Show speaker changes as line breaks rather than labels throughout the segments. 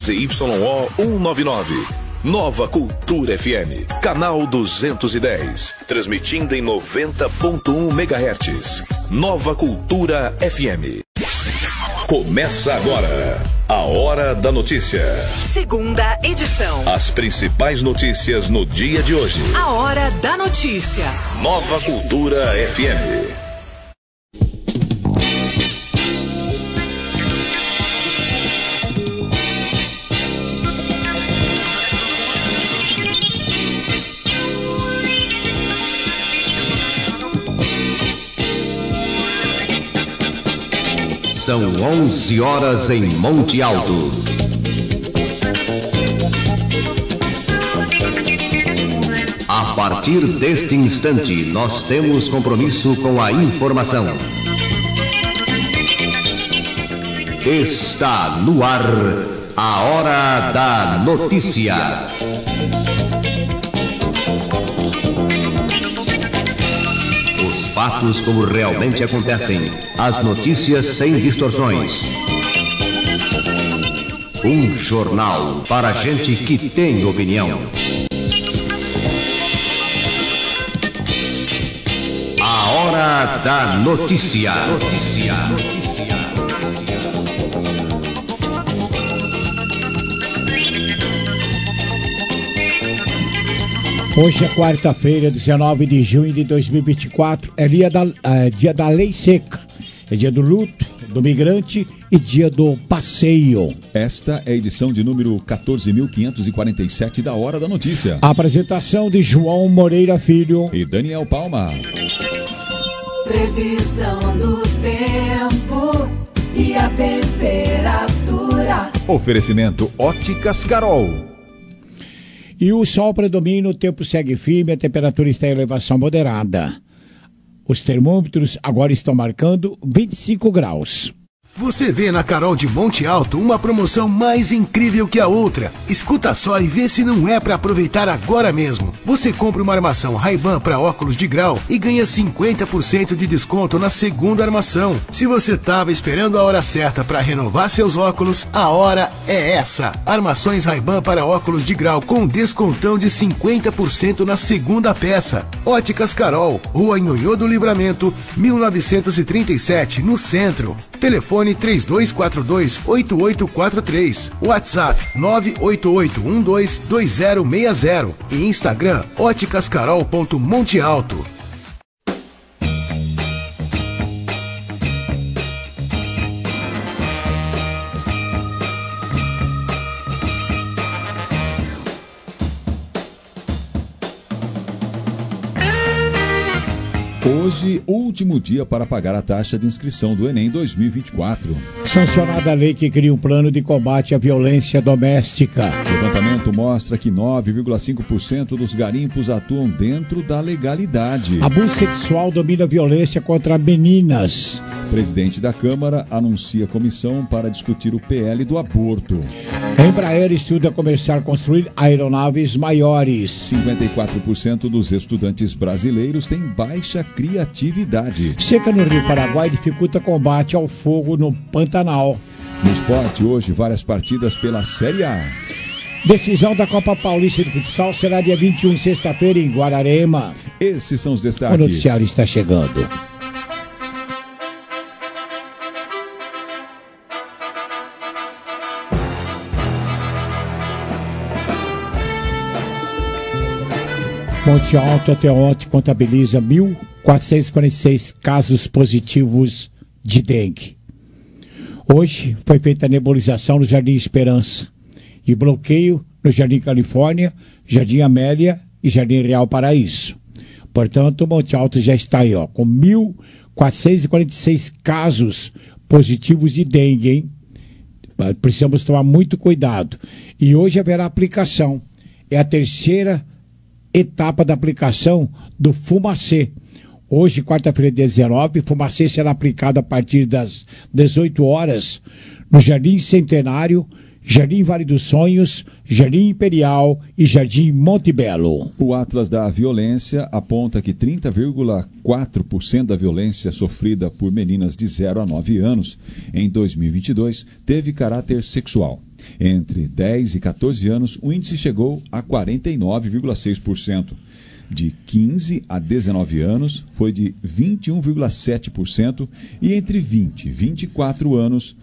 ZYO 199. Nova Cultura FM, canal 210, transmitindo em 90.1 MHz. Nova Cultura FM. Começa agora a Hora da Notícia.
Segunda edição.
As principais notícias no dia de hoje.
A Hora da Notícia.
Nova Cultura FM.
São 11 horas em Monte Alto. A partir deste instante, nós temos compromisso com a informação. Está no ar a Hora da Notícia. Fatos como realmente acontecem. As notícias sem distorções. Um jornal para gente que tem opinião. A Hora da Notícia.
Hoje é quarta-feira, 19 de junho de 2024, é dia da lei seca, é dia do luto, do migrante e dia do passeio.
Esta é a edição de número 14.547 da Hora da Notícia.
A apresentação de João Moreira Filho
e Daniel Palma.
Previsão do tempo e a temperatura.
Oferecimento Óticas Carol.
E o sol predomina, o tempo segue firme, a temperatura está em elevação moderada. Os termômetros agora estão marcando 25 graus.
Você vê na Carol de Monte Alto uma promoção mais incrível que a outra. Escuta só e vê se não é para aproveitar agora mesmo. Você compra uma armação Ray-Ban para óculos de grau e ganha 50% de desconto na segunda armação. Se você estava esperando a hora certa para renovar seus óculos, a hora é essa. Armações Ray-Ban para óculos de grau com descontão de 50% na segunda peça. Óticas Carol, Rua Nhonhô do Livramento, 1937, no centro. Telefone 3242-8843. WhatsApp 988122060 e Instagram óticascarol.montealto.
Hoje, último dia para pagar a taxa de inscrição do Enem 2024.
Sancionada a lei que cria um plano de combate à violência doméstica.
O levantamento mostra que 9,5% dos garimpos atuam dentro da legalidade.
Abuso sexual domina a violência contra meninas.
O presidente da Câmara anuncia comissão para discutir o PL do aborto.
A Embraer estuda começar a construir aeronaves maiores.
54% dos estudantes brasileiros têm baixa criatividade.
Seca no Rio Paraguai dificulta combate ao fogo no Pantanal.
No esporte, hoje, várias partidas pela Série A.
Decisão da Copa Paulista de Futsal será dia 21, sexta-feira, em Guararema.
Esses são os destaques.
O noticiário está chegando. Monte Alto até ontem contabiliza 1.446 casos positivos de dengue. Hoje foi feita a nebulização no Jardim Esperança e bloqueio no Jardim Califórnia, Jardim Amélia e Jardim Real Paraíso. Portanto, o Monte Alto já está aí, com 1.446 casos positivos de dengue, hein? Precisamos tomar muito cuidado. E hoje haverá aplicação. É a terceira etapa da aplicação do Fumacê. Hoje, quarta-feira, dia 19, Fumacê será aplicado a partir das 18 horas no Jardim Centenário, Jardim Vale dos Sonhos, Jardim Imperial e Jardim Monte Belo.
O Atlas da Violência aponta que 30,4% da violência sofrida por meninas de 0 a 9 anos em 2022 teve caráter sexual. Entre 10 e 14 anos, o índice chegou a 49,6%. De 15 a 19 anos, foi de 21,7%. E entre 20 e 24 anos,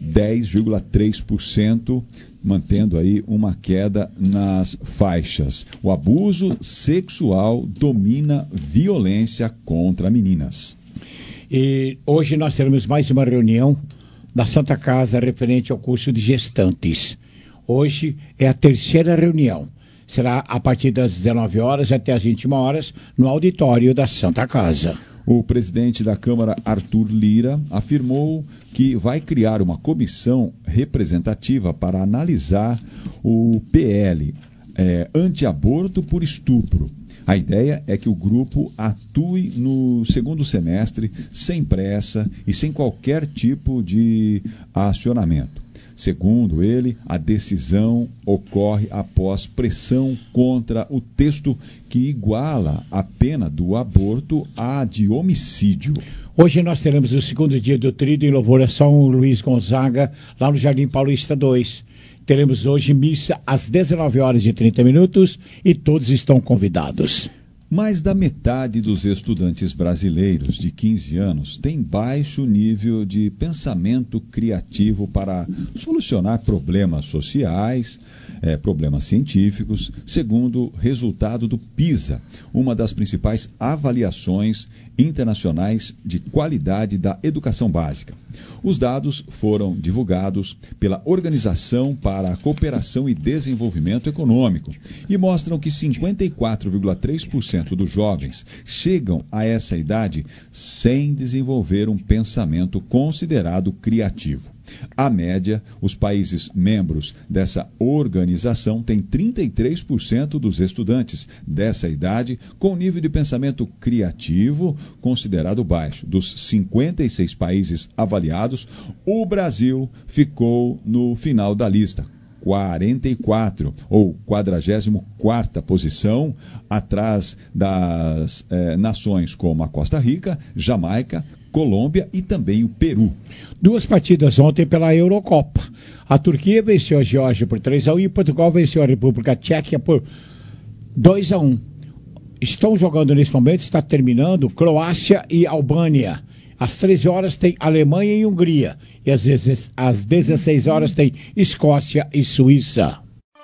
10,3%, mantendo aí uma queda nas faixas. O abuso sexual domina violência contra meninas.
E hoje nós teremos mais uma reunião da Santa Casa referente ao curso de gestantes. Hoje é a terceira reunião. Será a partir das 19 horas até as 21 horas no auditório da Santa Casa.
O presidente da Câmara, Arthur Lira, afirmou que vai criar uma comissão representativa para analisar o PL anti-aborto por estupro. A ideia é que o grupo atue no segundo semestre sem pressa e sem qualquer tipo de acionamento. Segundo ele, a decisão ocorre após pressão contra o texto que iguala a pena do aborto à de homicídio.
Hoje nós teremos o segundo dia do Tríduo em louvor a São Luís Gonzaga, lá no Jardim Paulista 2. Teremos hoje missa às 19 horas e 30 minutos e todos estão convidados.
Mais da metade dos estudantes brasileiros de 15 anos tem baixo nível de pensamento criativo para solucionar problemas sociais, problemas científicos, segundo resultado do PISA, uma das principais avaliações internacionais de qualidade da educação básica. Os dados foram divulgados pela Organização para a Cooperação e Desenvolvimento Econômico e mostram que 54,3% dos jovens chegam a essa idade sem desenvolver um pensamento considerado criativo. A média, os países membros dessa organização têm 33% dos estudantes dessa idade com nível de pensamento criativo considerado baixo. Dos 56 países avaliados, o Brasil ficou no final da lista, 44, ou 44ª posição, atrás das nações como a Costa Rica, Jamaica, Colômbia e também o Peru.
2 partidas ontem pela Eurocopa. A Turquia venceu a Geórgia por 3-1 e Portugal venceu a República Tcheca por 2-1. Estão jogando nesse momento, está terminando, Croácia e Albânia. Às 13 horas tem Alemanha e Hungria. E às 16 horas tem Escócia e Suíça.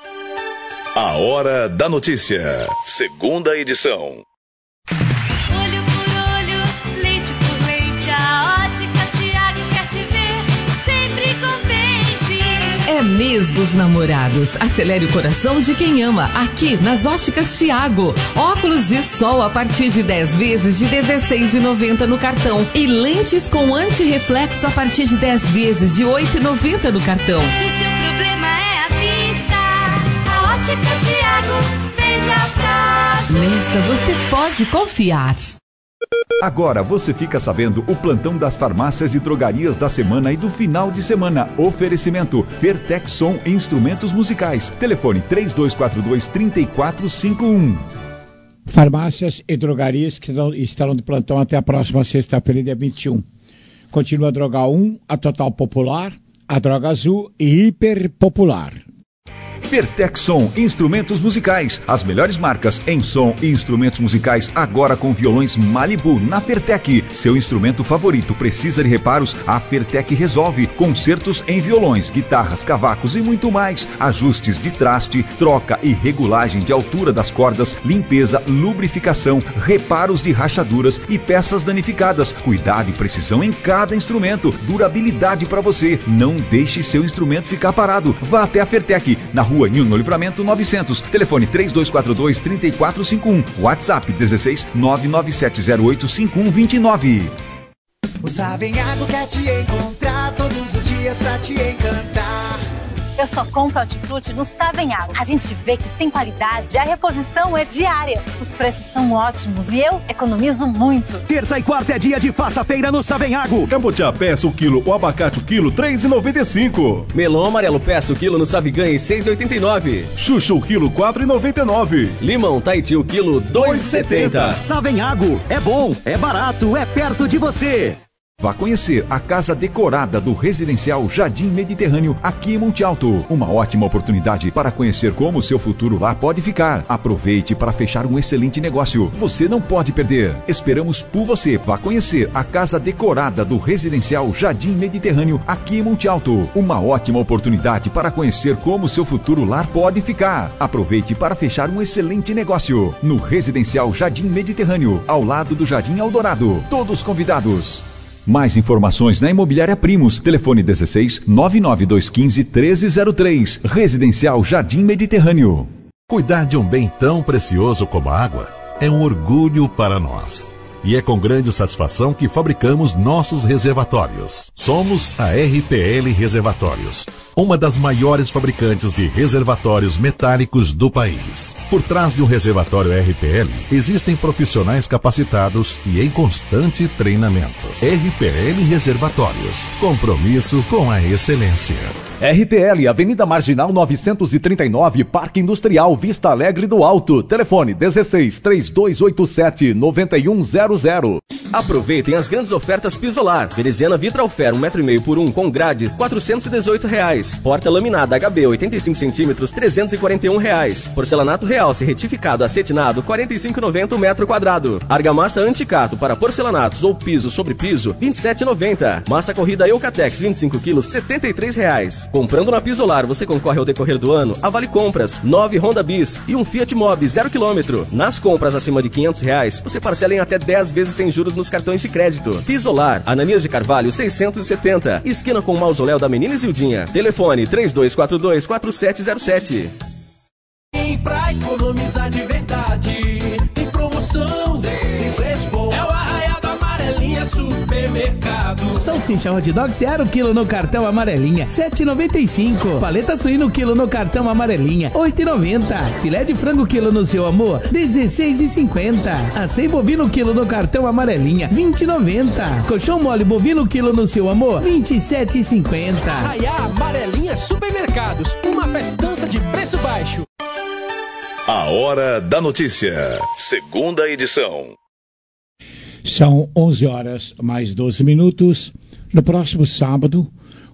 A Hora da Notícia. Segunda edição.
Olho por olho, leite por leite, a Ótica Tiago quer te ver sempre contente.
É mês dos namorados. Acelere o coração de quem ama. Aqui nas Óticas Tiago. Óculos de sol a partir de 10 vezes de R$ 16,90 no cartão. E lentes com antirreflexo a partir de 10 vezes de R$ 8,90 no cartão.
Se seu problema é a vista, a Ótica Tiago vende a prazo.
Nesta você pode confiar.
Agora você fica sabendo o plantão das farmácias e drogarias da semana e do final de semana. Oferecimento Vertex Som Instrumentos Musicais. Telefone 3242-3451.
Farmácias e drogarias que estarão de plantão até a próxima sexta-feira, dia 21. Continua a Droga 1, a Total Popular, a Droga Azul e Hiper Popular.
Vertex Som Instrumentos Musicais. As melhores marcas em som e instrumentos musicais agora com violões Malibu na Fertec. Seu instrumento favorito precisa de reparos? A Fertec resolve. Concertos em violões, guitarras, cavacos e muito mais. Ajustes de traste, troca e regulagem de altura das cordas, limpeza, lubrificação, reparos de rachaduras e peças danificadas. Cuidado e precisão em cada instrumento. Durabilidade para você. Não deixe seu instrumento ficar parado. Vá até a Fertec, na Rua Nilno Livramento 900, telefone 3242-3451, WhatsApp 16 997085129.
O Savenhago quer te encontrar todos os dias pra te encantar.
Eu só compro Hortifruti no Savenhago. A gente vê que tem qualidade, a reposição é diária. Os preços são ótimos e eu economizo muito.
Terça e quarta é dia de faça feira no Savenhago. Cambotiá peça o quilo, o abacate o quilo, R$ 3,95.
Melão amarelo peça o quilo no Saviganha, R$ 6,89.
Xuxa o quilo, R$ 4,99.
Limão Tahiti o quilo, R$ 2,70.
Savenhago, é bom, é barato, é perto de você.
Vá conhecer a casa decorada do Residencial Jardim Mediterrâneo aqui em Monte Alto. Uma ótima oportunidade para conhecer como o seu futuro lá pode ficar. Aproveite para fechar um excelente negócio. Você não pode perder. Esperamos por você. Vá conhecer a casa decorada do Residencial Jardim Mediterrâneo aqui em Monte Alto. Uma ótima oportunidade para conhecer como o seu futuro lá pode ficar. Aproveite para fechar um excelente negócio. No Residencial Jardim Mediterrâneo, ao lado do Jardim Eldorado. Todos convidados. Mais informações na Imobiliária Primos. Telefone 16 99215 1303. Residencial Jardim Mediterrâneo.
Cuidar de um bem tão precioso como a água é um orgulho para nós. E é com grande satisfação que fabricamos nossos reservatórios. Somos a RPL Reservatórios, uma das maiores fabricantes de reservatórios metálicos do país. Por trás de um reservatório RPL, existem profissionais capacitados e em constante treinamento. RPL Reservatórios, compromisso com a excelência.
RPL, Avenida Marginal 939, Parque Industrial Vista Alegre do Alto. Telefone 16 3287 9100.
Aproveitem as grandes ofertas Pisolar. Veneziana Vitralfer 1,5 m por 1 com grade R$ 418. Porta laminada HB 85 cm R$ 341. Porcelanato Realce retificado acetinado R$ 45,90 metro quadrado. Argamassa Anticato para porcelanatos ou piso sobre piso R$ 27,90. Massa corrida Eucatex 25 kg R$ 73. Comprando na Pisolar, você concorre ao decorrer do ano a Vale Compras, 9 Honda Bis e um Fiat Mobi 0 km. Nas compras acima de R$ 500, você parcela em até 10 vezes sem juros nos cartões de crédito. Pisolar, Ananias de Carvalho 670, esquina com o Mausoléu da Menina Isildinha. Telefone 3242-4707.
Pra economizar de verdade, tem promoção, tem preço bom. É o Arraial da Amarelinha Supermercado.
Salsicha hot dog 0 kg no cartão Amarelinha, R$ 7,95. Paleta suíno quilo no cartão Amarelinha, R$ 8,90. Filé de frango quilo no seu amor, R$ 16,50. Acém bovino quilo no cartão Amarelinha, R$ 20,90. Colchão mole bovino quilo no seu amor, R$ 27,50.
Arraial Amarelinha Supermercados, uma festança de preço baixo.
A Hora da Notícia, segunda edição.
São 11 horas mais 12 minutos. No próximo sábado,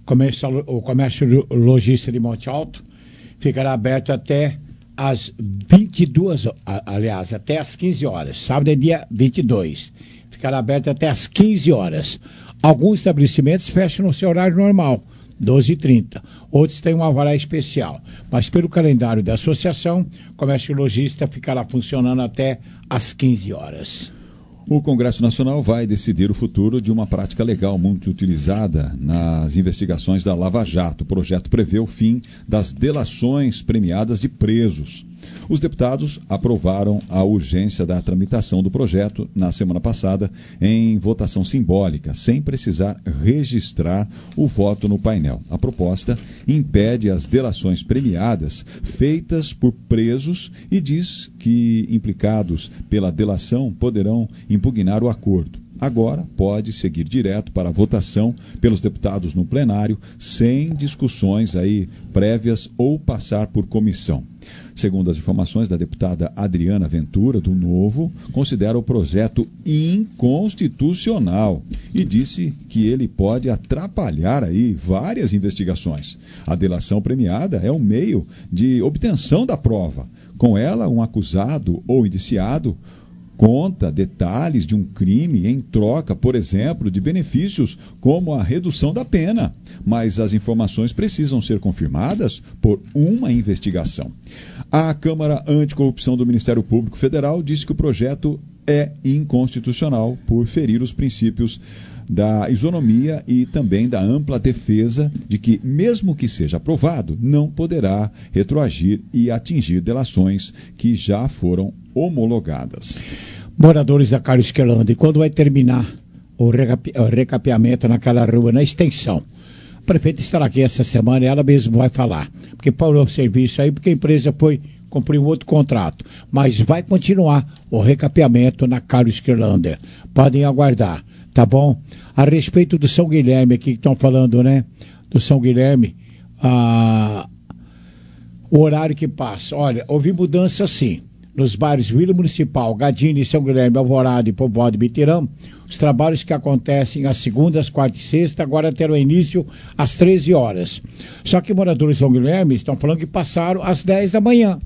o comércio lojista de Monte Alto ficará aberto até às 22, aliás, até às 15 horas. Sábado é dia 22. Ficará aberto até às 15 horas. Alguns estabelecimentos fecham no seu horário normal, 12h30. Outros têm um alvará especial. Mas pelo calendário da associação, o comércio lojista ficará funcionando até às 15 horas.
O Congresso Nacional vai decidir o futuro de uma prática legal muito utilizada nas investigações da Lava Jato. O projeto prevê o fim das delações premiadas de presos. Os deputados aprovaram a urgência da tramitação do projeto na semana passada em votação simbólica, sem precisar registrar o voto no painel. A proposta impede as delações premiadas feitas por presos e diz que implicados pela delação poderão impugnar o acordo. Agora pode seguir direto para a votação pelos deputados no plenário, sem discussões prévias ou passar por comissão. Segundo as informações da deputada Adriana Ventura, do Novo, considera o projeto inconstitucional e disse que ele pode atrapalhar várias investigações. A delação premiada é um meio de obtenção da prova. Com ela, um acusado ou indiciado conta detalhes de um crime em troca, por exemplo, de benefícios como a redução da pena. Mas as informações precisam ser confirmadas por uma investigação. A Câmara Anticorrupção do Ministério Público Federal disse que o projeto é inconstitucional por ferir os princípios da isonomia e também da ampla defesa de que, mesmo que seja aprovado, não poderá retroagir e atingir delações que já foram homologadas.
Moradores da Carlos Querlanda, e quando vai terminar o recapeamento naquela rua, na extensão? A prefeita estará aqui essa semana e ela mesma vai falar, porque parou o serviço porque a empresa foi cumprir um outro contrato, mas vai continuar o recapeamento na Carlos Querlanda. Podem aguardar, tá bom? A respeito do São Guilherme aqui que estão falando, né? Do São Guilherme, o horário que passa. Olha, houve mudança sim. nos bairros Vila Municipal, Gadini, São Guilherme, Alvorada e Povoado de Bitirã, os trabalhos que acontecem às segundas, quartas e sexta, agora terão início às 13 horas. Só que moradores de São Guilherme estão falando que passaram às 10 da manhã.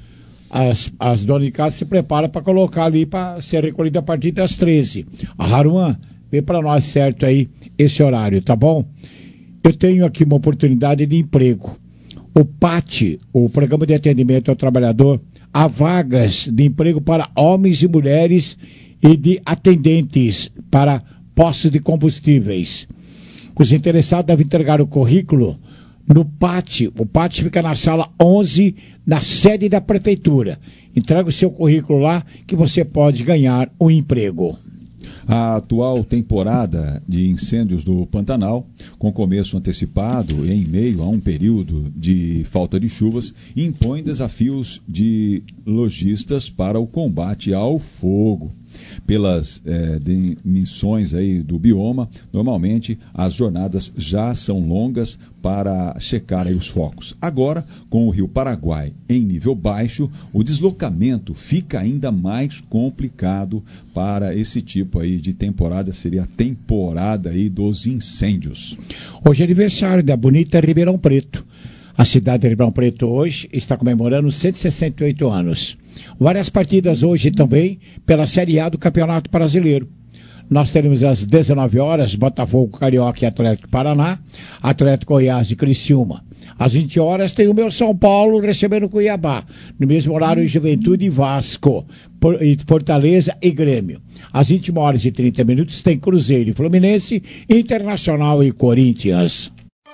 As donas de casa se preparam para colocar ali para ser recolhido a partir das 13. A Haruan, vê para nós certo aí esse horário, tá bom? Eu tenho aqui uma oportunidade de emprego. O PAT, o Programa de Atendimento ao Trabalhador, há vagas de emprego para homens e mulheres e de atendentes para postos de combustíveis. Os interessados devem entregar o currículo no PAT. O PAT fica na sala 11, na sede da prefeitura. Entrega o seu currículo lá que você pode ganhar um emprego.
A atual temporada de incêndios do Pantanal, com começo antecipado e em meio a um período de falta de chuvas, impõe desafios de lojistas para o combate ao fogo. Pelas dimensões aí do bioma, normalmente as jornadas já são longas para checar aí os focos. Agora, com o Rio Paraguai em nível baixo, o deslocamento fica ainda mais complicado para esse tipo aí de temporada, seria a temporada aí dos incêndios.
Hoje é aniversário da bonita Ribeirão Preto. A cidade de Ribeirão Preto hoje está comemorando 168 anos. Várias partidas hoje também pela Série A do Campeonato Brasileiro. Nós teremos às 19 horas Botafogo, Carioca e Atlético Paraná, Atlético Goiás e Criciúma. Às 20 horas tem o meu São Paulo recebendo Cuiabá. No mesmo horário, Juventude e Vasco, Fortaleza e Grêmio. Às 21 horas e 30 minutos tem Cruzeiro e Fluminense, Internacional e Corinthians.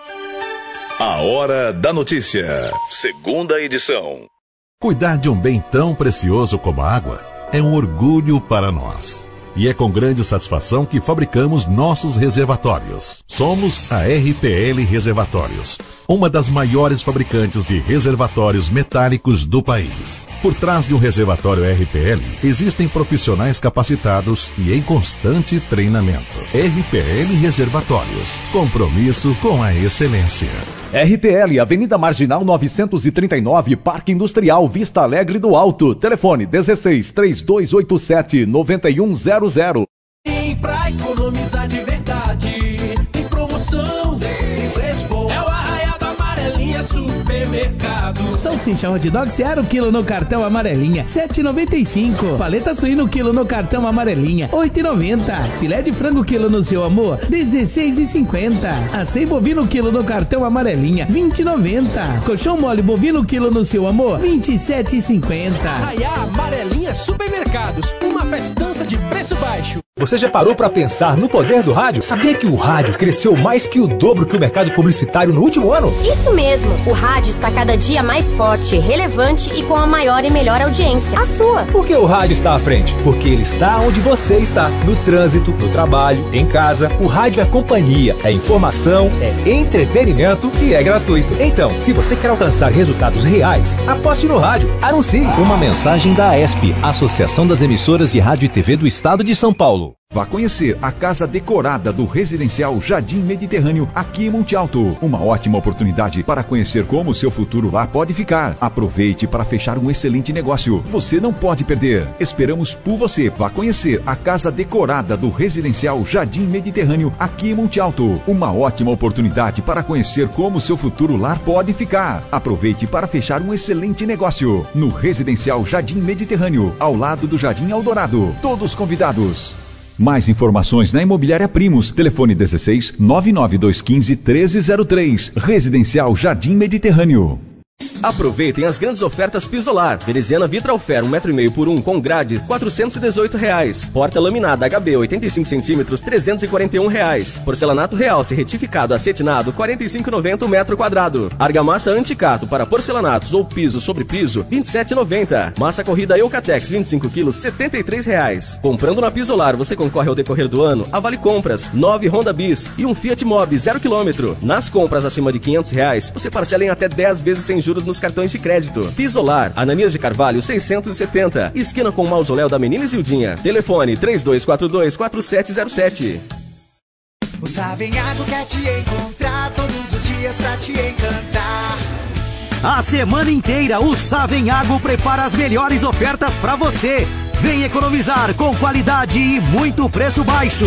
A Hora da Notícia, segunda edição.
Cuidar de um bem tão precioso como a água é um orgulho para nós. E é com grande satisfação que fabricamos nossos reservatórios. Somos a RPL Reservatórios, uma das maiores fabricantes de reservatórios metálicos do país. Por trás de um reservatório RPL, existem profissionais capacitados e em constante treinamento. RPL Reservatórios, compromisso com a excelência.
RPL, Avenida Marginal 939, Parque Industrial Vista Alegre do Alto. Telefone 16-3287-9100.
E pra economizar de verdade, tem promoção, tem preço bom. É o Arraiado Amarelinha Supermercado.
Salsicha hot dog Seara o quilo no cartão Amarelinha, 7,95. Paleta suíno quilo no cartão Amarelinha, 8,90. Filé de frango quilo no seu amor, 16,50. Acém bovino quilo no cartão Amarelinha, 20,90. Colchão mole bovino quilo no seu amor, 27,50.
Arraiá Amarelinha Supermercados, uma festança de preço baixo.
Você já parou para pensar no poder do rádio? Sabia que o rádio cresceu mais que o dobro que o mercado publicitário no último ano?
Isso mesmo, o rádio está cada dia mais forte, relevante e com a maior e melhor audiência, a sua.
Por que o rádio está à frente? Porque ele está onde você está, no trânsito, no trabalho, em casa. O rádio é companhia, é informação, é entretenimento e é gratuito. Então, se você quer alcançar resultados reais, aposte no rádio, anuncie.
Uma mensagem da AESP, Associação das Emissoras de Rádio e TV do Estado de São Paulo.
Vá conhecer a casa decorada do Residencial Jardim Mediterrâneo aqui em Monte Alto. Uma ótima oportunidade para conhecer como o seu futuro lá pode ficar. Aproveite para fechar um excelente negócio. Você não pode perder. Esperamos por você. Vá conhecer a casa decorada do Residencial Jardim Mediterrâneo aqui em Monte Alto. Uma ótima oportunidade para conhecer como o seu futuro lar pode ficar. Aproveite para fechar um excelente negócio. No Residencial Jardim Mediterrâneo, ao lado do Jardim Eldorado. Todos convidados. Mais informações na Imobiliária Primos. Telefone 16 99215 1303. Residencial Jardim Mediterrâneo.
Aproveitem as grandes ofertas Pisolar. Veneziana Vitralfer 1,5 m por 1 com grade, R$418. Porta laminada HB 85 cm, R$341. Porcelanato Realce retificado acetinado, R$45,90 o metro quadrado. Argamassa Anticato para porcelanatos ou piso sobre piso, R$27,90. Massa corrida Eucatex 25 kg, R$73. Comprando na Pisolar, você concorre ao decorrer do ano a Vale Compras, 9 Honda Bis e um Fiat Mobi 0 km. Nas compras acima de R$500, você parcela em até 10 vezes sem juros nos cartões de crédito. Pisolar, Ananias de Carvalho 670, esquina com o Mausoléu da Menina Isildinha. Telefone 3242-4707.
O Savenhago quer te encontrar todos os dias pra te encantar. A semana inteira o Savenhago prepara as melhores ofertas para você. Vem economizar com qualidade e muito preço baixo.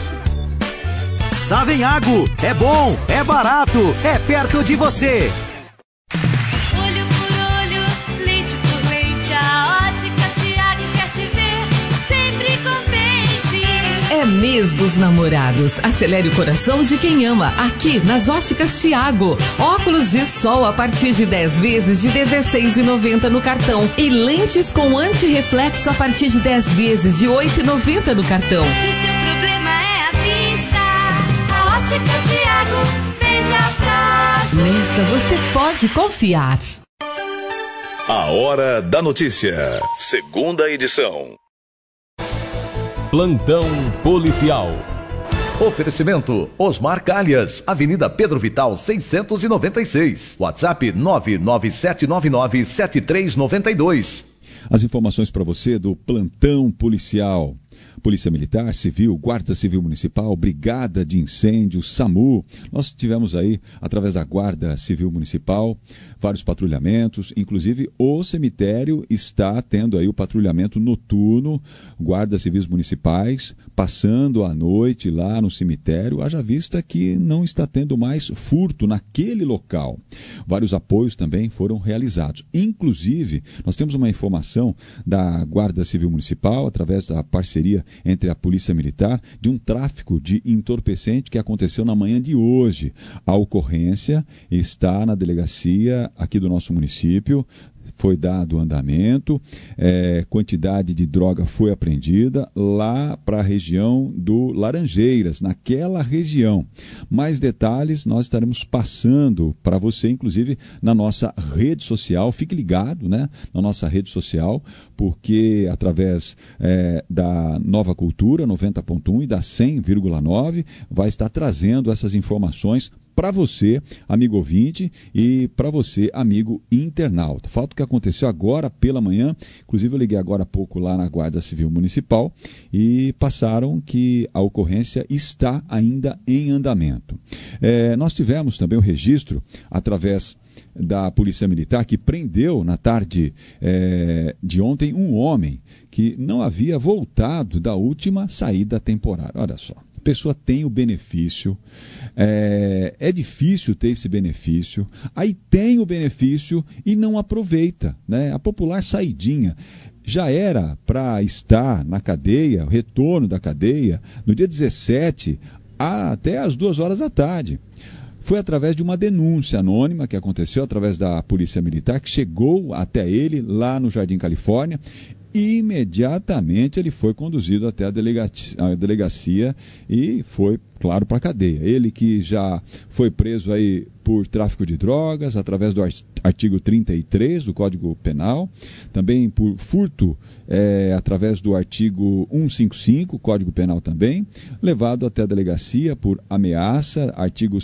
Savenhago, é bom, é barato, é perto de você.
Olho por olho, leite por leite, a Ótica Tiago quer te ver sempre contente.
É mês dos namorados. Acelere o coração de quem ama. Aqui nas Óticas Tiago. Óculos de sol a partir de 10 vezes de R$16,90 no cartão. E lentes com antirreflexo a partir de 10 vezes de R$8,90 no cartão.
Se seu problema é a vista, a Ótica Tiago vem de atrás.
Nesta você pode confiar.
A Hora da Notícia. Segunda edição.
Plantão policial. Oferecimento Osmar Calhas, Avenida Pedro Vital 696. WhatsApp 997997392.
As informações para você do Plantão Policial. Polícia Militar, Civil, Guarda Civil Municipal, Brigada de Incêndio, SAMU. Nós tivemos aí, através da Guarda Civil Municipal, vários patrulhamentos, inclusive o cemitério está tendo aí o patrulhamento noturno, guardas civis municipais, passando a noite lá no cemitério, haja vista que não está tendo mais furto naquele local. Vários apoios também foram realizados. Inclusive, nós temos uma informação da Guarda Civil Municipal, através da parceria entre a Polícia Militar, de um tráfico de entorpecente que aconteceu na manhã de hoje. A ocorrência está na delegacia aqui do nosso município, foi dado andamento, quantidade de droga foi apreendida lá para a região do Laranjeiras, naquela região. Mais detalhes nós estaremos passando para você, inclusive na nossa rede social. Fique ligado, né, na nossa rede social, porque através da Nova Cultura 90.1 e da 100,9 vai estar trazendo essas informações para você, amigo ouvinte, e para você, amigo internauta. Fato que aconteceu agora pela manhã, inclusive eu liguei agora há pouco lá na Guarda Civil Municipal e passaram que a ocorrência está ainda em andamento. Nós tivemos também o registro através da Polícia Militar, que prendeu na tarde de ontem um homem que não havia voltado da última saída temporária. Olha só. A pessoa tem o benefício, é difícil ter esse benefício, aí tem o benefício e não aproveita, né? A popular saidinha. Já era para estar na cadeia, o retorno da cadeia, no dia 17 até às 2 horas da tarde. Foi através de uma denúncia anônima que aconteceu através da Polícia Militar, que chegou até ele lá no Jardim Califórnia. Imediatamente ele foi conduzido até a delegacia e foi, claro, para a cadeia. Ele que já foi preso aí por tráfico de drogas, através do artigo 33 do Código Penal, também por furto, através do artigo 155, Código Penal também, levado até a delegacia por ameaça, artigo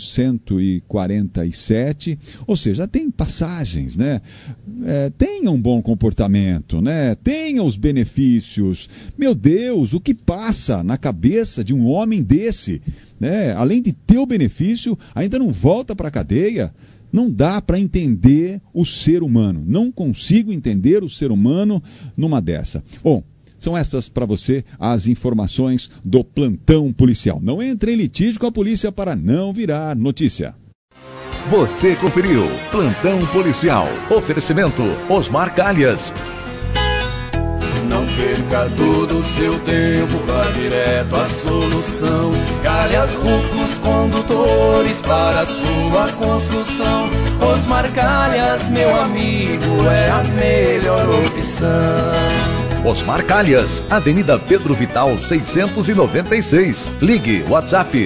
147, ou seja, tem passagens, né? Tenha um bom comportamento, né? Tenha os benefícios. Meu Deus, o que passa na cabeça de um homem desse? Além de ter o benefício, ainda não volta para a cadeia. Não dá para entender o ser humano. Não consigo entender o ser humano numa dessa. Bom, são essas para você as informações do Plantão Policial. Não entre em litígio com a polícia para não virar notícia.
Você conferiu Plantão Policial. Oferecimento Osmar Calhas.
Não perca todo o seu tempo, vá direto à solução. Calhas, rufos, condutores para a sua construção. Osmar Calhas, meu amigo, é a melhor opção.
Osmar Calhas, Avenida Pedro Vital 696. Ligue WhatsApp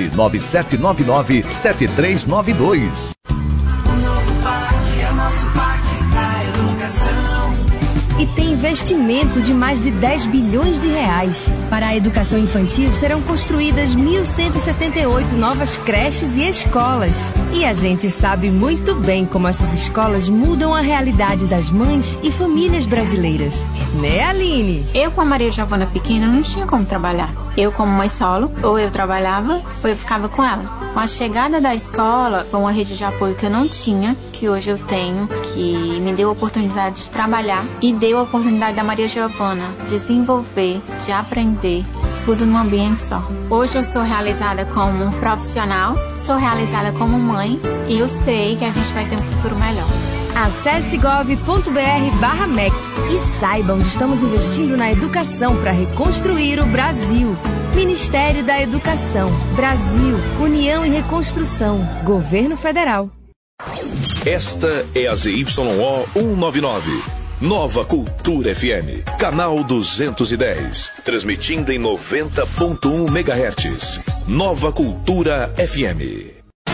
997997392.
O novo parque é nosso parque da educação.
E tem investimento de mais de 10 bilhões de reais. Para a educação infantil serão construídas 1.178 novas creches e escolas. E a gente sabe muito bem como essas escolas mudam a realidade das mães e famílias brasileiras. Né, Aline?
Eu, com a Maria Giovana pequena, não tinha como trabalhar. Eu, como mãe solo, ou eu trabalhava ou eu ficava com ela. Com a chegada da escola, foi uma rede de apoio que eu não tinha, que hoje eu tenho, que me deu a oportunidade de trabalhar e deu a oportunidade da Maria Giovana de desenvolver, de aprender, tudo num ambiente só. Hoje eu sou realizada como profissional, sou realizada como mãe e eu sei que a gente vai ter um futuro melhor.
Acesse gov.br/MEC e saiba onde estamos investindo na educação para reconstruir o Brasil. Ministério da Educação, Brasil, União e Reconstrução, Governo Federal.
Esta é a ZYO 199. Nova Cultura FM, canal 210, transmitindo em 90.1 MHz. Nova Cultura FM.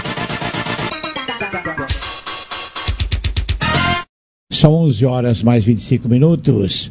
São 11 horas mais 25 minutos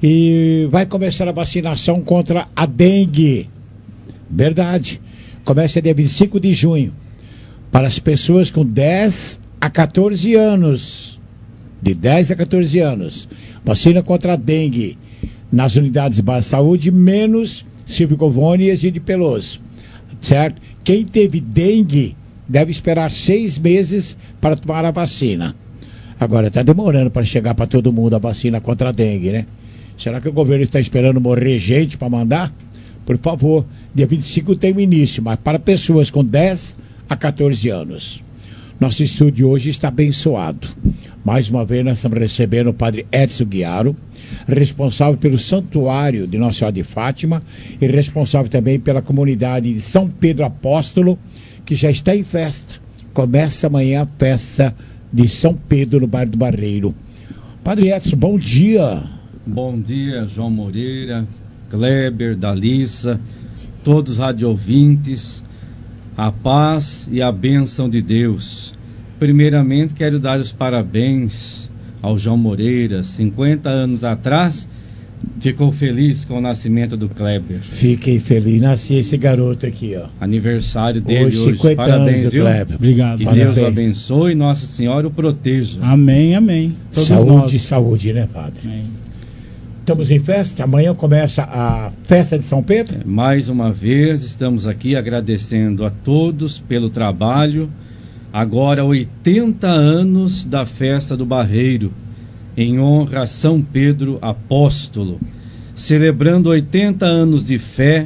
e vai começar a vacinação contra a dengue. Verdade. Começa dia 25 de junho para as pessoas com 10 a 14 anos. De 10 a 14 anos. Vacina contra a dengue nas unidades básicas de saúde, menos Silvio Govone e Egídio Peloso. Certo? Quem teve dengue deve esperar 6 meses para tomar a vacina. Agora, está demorando para chegar para todo mundo a vacina contra a dengue, né? Será que o governo está esperando morrer gente para mandar? Por favor, dia 25 tem o início, mas para pessoas com 10 a 14 anos. Nosso estúdio hoje está abençoado. Mais uma vez nós estamos recebendo o padre Edson Guiaro, responsável pelo santuário de Nossa Senhora de Fátima e responsável também pela comunidade de São Pedro Apóstolo, que já está em festa. Começa amanhã a festa de São Pedro, no bairro do Barreiro. Padre Edson, bom dia.
Bom dia, João Moreira, Kleber, Dalissa, todos os radioouvintes, a paz e a bênção de Deus. Primeiramente, quero dar os parabéns ao João Moreira. 50 anos atrás, ficou feliz com o nascimento do Kleber.
Fiquei feliz, nasci esse garoto aqui, ó.
Aniversário dele hoje.
50
parabéns,
anos,
viu?
Kleber. Obrigado.
Que
Parabéns.
Deus o abençoe e Nossa Senhora o proteja.
Amém, amém.
Todos saúde, saúde, né, padre? Amém. Estamos em festa, amanhã começa a festa de São Pedro.
Mais uma vez, estamos aqui agradecendo a todos pelo trabalho. Agora 80 anos da festa do Barreiro, em honra a São Pedro Apóstolo, celebrando 80 anos de fé,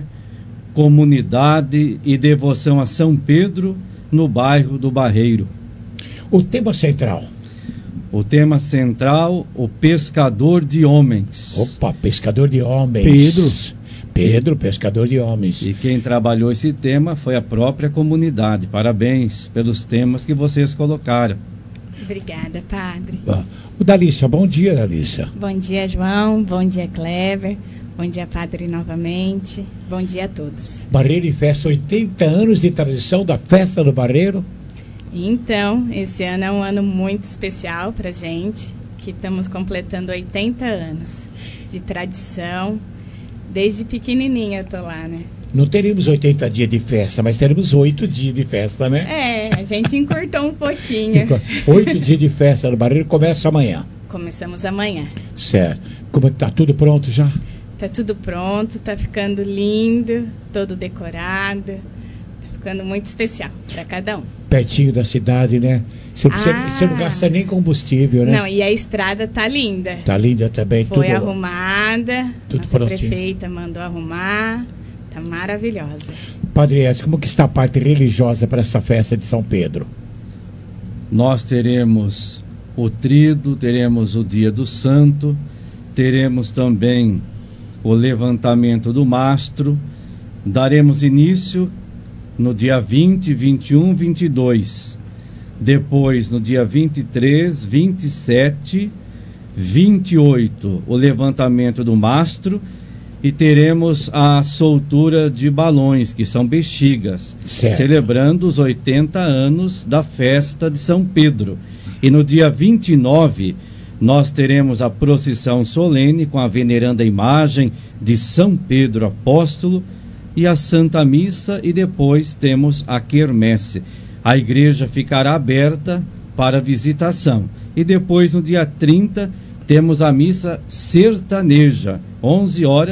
comunidade e devoção a São Pedro no bairro do Barreiro.
O tema central?
O tema central, o pescador de homens.
Opa, pescador de homens. Pedro, pescador de homens.
E quem trabalhou esse tema foi a própria comunidade. Parabéns pelos temas que vocês colocaram.
Obrigada, padre.
O Dalissa, bom dia, Dalissa.
Bom dia, João. Bom dia, Kleber. Bom dia, padre, novamente. Bom dia a todos.
Barreiro em festa, 80 anos de tradição da festa do Barreiro.
Então, esse ano é um ano muito especial pra gente, que estamos completando 80 anos de tradição. Desde pequenininha eu tô lá, né?
Não teríamos 80 dias de festa, mas teremos 8 dias de festa, né?
É, a gente encurtou um pouquinho.
8 dias de festa no Barreiro, começa amanhã.
Começamos amanhã.
Certo. Como tá tudo pronto já?
Tá tudo pronto, tá ficando lindo, todo decorado. Tá ficando muito especial para cada um.
Pertinho da cidade, né? Você não gasta nem combustível, né?
Não, e a estrada tá linda.
Tá linda também.
Foi tudo arrumada,
tudo
nossa
prontinho.
Prefeita mandou arrumar, tá maravilhosa.
Padre Edson, como que está a parte religiosa para essa festa de São Pedro?
Nós teremos o tríduo, teremos o dia do santo, teremos também o levantamento do mastro, daremos início no dia 20, 21, 22. Depois, no dia 23, 27, 28, o levantamento do mastro e teremos a soltura de balões, que são bexigas, celebrando os 80 anos da festa de São Pedro. E no dia 29, nós teremos a procissão solene com a veneranda imagem de São Pedro Apóstolo e a Santa Missa, e depois temos a quermesse. A igreja ficará aberta para visitação. E depois, no dia 30, temos a missa sertaneja, 11 horas,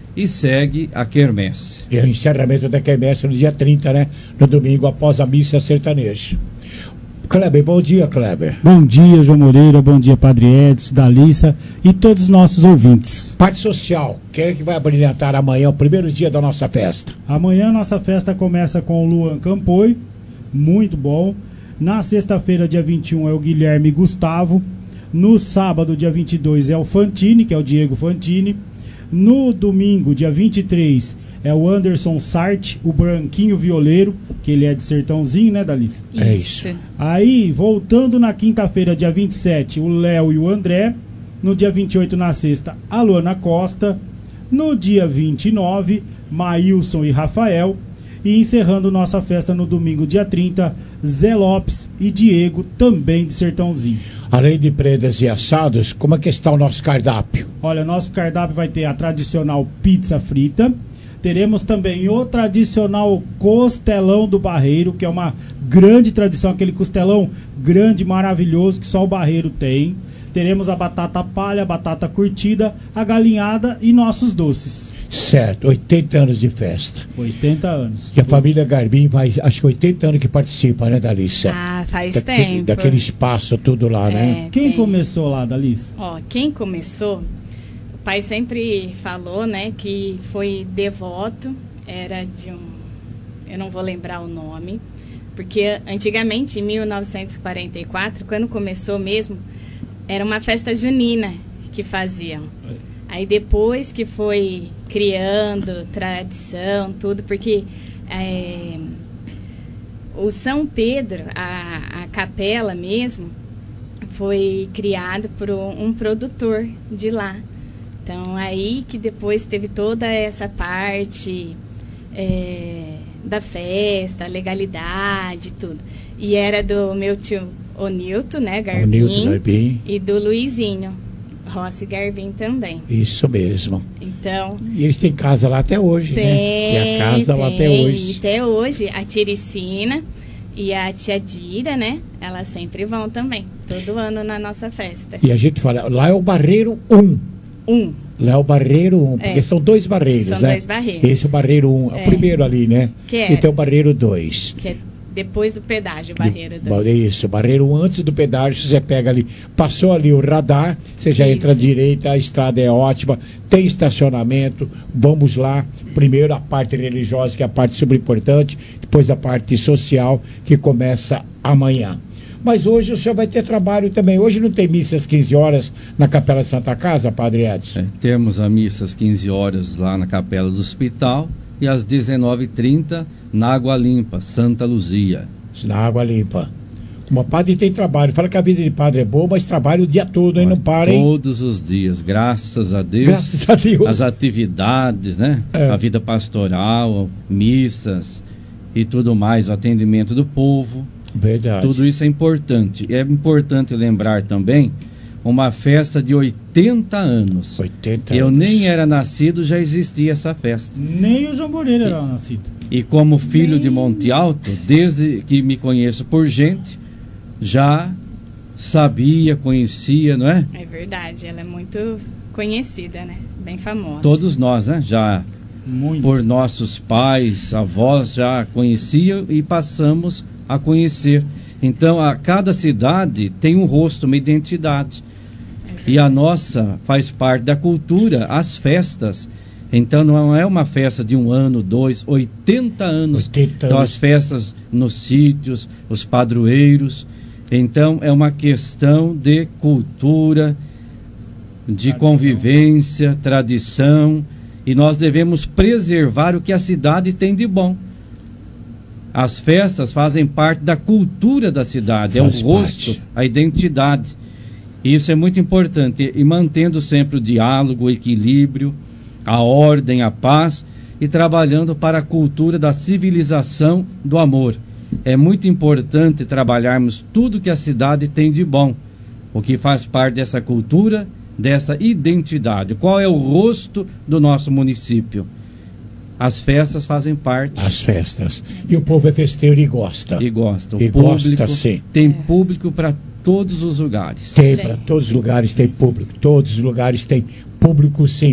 e segue a quermesse.
E o encerramento da quermesse no dia 30, né? No domingo, após a missa sertaneja. Kleber, bom dia, Kleber.
Bom dia, João Moreira, bom dia, Padre Edson, Dalissa e todos os nossos ouvintes.
Parte social, quem é que vai brilhantar amanhã, o primeiro dia da nossa festa?
Amanhã a nossa festa começa com o Luan Campoy, muito bom. Na sexta-feira, dia 21, é o Guilherme Gustavo. No sábado, dia 22, é o Fantini, que é o Diego Fantini. No domingo, dia 23, é o Anderson Sarte, o branquinho violeiro, que ele é de Sertãozinho, né, Dalissa?
É isso.
Aí, voltando na quinta-feira, dia 27, o Léo e o André. No dia 28, na sexta, a Luana Costa. No dia 29, Maílson e Rafael. E encerrando nossa festa no domingo, dia 30, Zé Lopes e Diego, também de Sertãozinho.
Além de prendas e assados, como é que está o nosso cardápio?
Olha, nosso cardápio vai ter a tradicional pizza frita. Teremos também o tradicional costelão do Barreiro, que é uma grande tradição, aquele costelão grande, maravilhoso, que só o Barreiro tem. Teremos a batata palha, a batata curtida, a galinhada e nossos doces.
Certo, 80 anos de festa.
80 anos.
E a família Garbim faz, acho que 80 anos que participa, né, Dalissa?
Ah, faz tempo.
Daquele espaço tudo lá, né?
Quem começou lá, Dalissa?
Ó, quem começou, o pai sempre falou, né, que foi devoto, era de eu não vou lembrar o nome, porque antigamente, em 1944, quando começou mesmo, era uma festa junina que faziam. Aí depois que foi criando tradição, tudo, porque o São Pedro, a capela mesmo, foi criado por um produtor de lá. Então aí que depois teve toda essa parte da festa, legalidade, tudo. E era do meu tio Onilton, né, Garbim, e do Luizinho Rossi Garbim também.
Isso mesmo.
Então,
e eles têm casa lá até hoje, né? Tem a casa lá até hoje.
Até hoje, a Tiricina e a tia Dira, né? Elas sempre vão também, todo ano na nossa festa.
E a gente fala, lá é o Barreiro 1. Lá é o Barreiro 1, porque são dois barreiros, né?
São dois barreiros.
Esse é o Barreiro 1, é o primeiro ali, né? E tem o Barreiro 2.
Que é depois do pedágio, Barreiro 2.
Isso, Barreiro 1 antes do pedágio, você pega ali, passou ali o radar, você já entra à direita, a estrada é ótima, tem estacionamento, vamos lá, primeiro a parte religiosa, que é a parte super importante, depois a parte social, que começa amanhã. Mas hoje o senhor vai ter trabalho também. Hoje não tem missa às 15 horas na Capela de Santa Casa, Padre Edson?
Temos a missa às 15 horas lá na Capela do Hospital e às 19h30 na Água Limpa, Santa Luzia.
Na Água Limpa. Como padre tem trabalho. Fala que a vida de padre é boa, mas trabalha o dia todo, hein? Não para, hein?
Todos os dias, graças a Deus.
Graças a Deus.
As atividades, né? A vida pastoral, missas e tudo mais, o atendimento do povo.
Verdade.
Tudo isso é importante. É importante lembrar também uma festa de 80 anos.
80
Eu
anos.
nem era nascido, já existia essa festa.
Nem o João Moreira era nascido.
E como filho de Monte Alto, desde que me conheço por gente, já sabia, conhecia, não é?
É verdade, ela é muito conhecida, né? Bem famosa.
Todos nós, né? Já por nossos pais, avós, já conheciam e passamos a conhecer. Então, a cada cidade tem um rosto, uma identidade. E a nossa faz parte da cultura, as festas. Então, não é uma festa de 1 ano, 2, 80 anos. 80 então, as festas nos sítios, os padroeiros. Então, é uma questão de cultura, de convivência, tradição. E nós devemos preservar o que a cidade tem de bom. As festas fazem parte da cultura da cidade, é o rosto, a identidade. Isso é muito importante. E mantendo sempre o diálogo, o equilíbrio, a ordem, a paz e trabalhando para a cultura da civilização do amor. É muito importante trabalharmos tudo que a cidade tem de bom, o que faz parte dessa cultura, dessa identidade. Qual é o rosto do nosso município? As festas fazem parte.
As festas. E o povo é festeiro e gosta.
E gosta. O
e
público
gosta, sim.
Tem público para todos os lugares.
Tem, para todos os lugares tem público. Todos os lugares tem público, sim.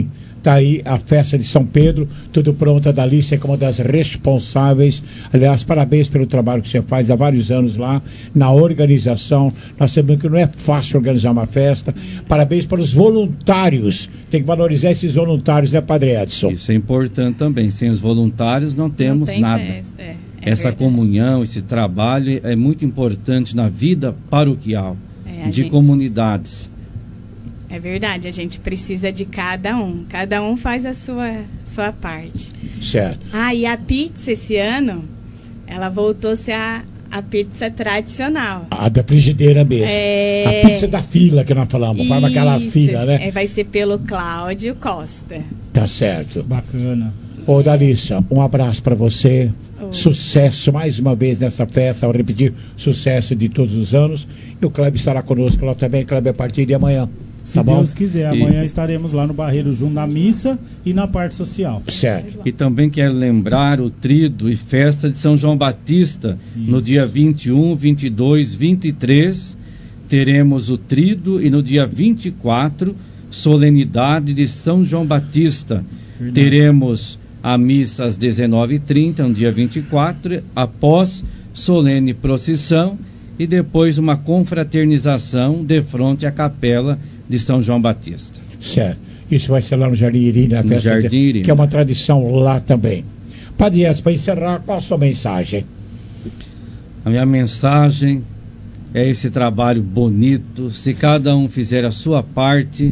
Tá aí a festa de São Pedro, tudo pronto. A Dalícia como uma das responsáveis. Aliás, parabéns pelo trabalho que você faz há vários anos lá, na organização. Nós sabemos que não é fácil organizar uma festa. Parabéns para os voluntários. Tem que valorizar esses voluntários, né, Padre Edson?
Isso é importante também. Sem os voluntários não temos nada.
Festa,
Essa comunhão, esse trabalho é muito importante na vida paroquial, de comunidades.
É verdade, a gente precisa de cada um faz a sua parte.
Certo.
E a pizza esse ano, ela voltou a ser a pizza tradicional.
A da frigideira mesmo. A pizza da fila que nós falamos, fala aquela fila, né?
Vai ser pelo Cláudio Costa.
Tá certo.
Bacana.
Ô, Dalícia, um abraço para você. Sucesso mais uma vez nessa festa. Vou repetir, sucesso de todos os anos. E o Kleber estará conosco lá também. Kleber, a partir de amanhã.
Se Deus quiser, amanhã estaremos lá no Barreiro junto na missa e na parte social.
Certo.
E também quero lembrar o Tríduo e Festa de São João Batista. Isso. No dia 21, 22, 23, teremos o Tríduo e no dia 24, solenidade de São João Batista. Verdade. Teremos a missa às 19h30, no dia 24, após solene procissão e depois uma confraternização de frente à capela de São João Batista.
Certo. Isso vai ser lá no Jardim Irene, na festa
Jardim Irene,
que é uma tradição lá também. Padre Edson, para encerrar, qual a sua mensagem?
A minha mensagem é esse trabalho bonito. Se cada um fizer a sua parte,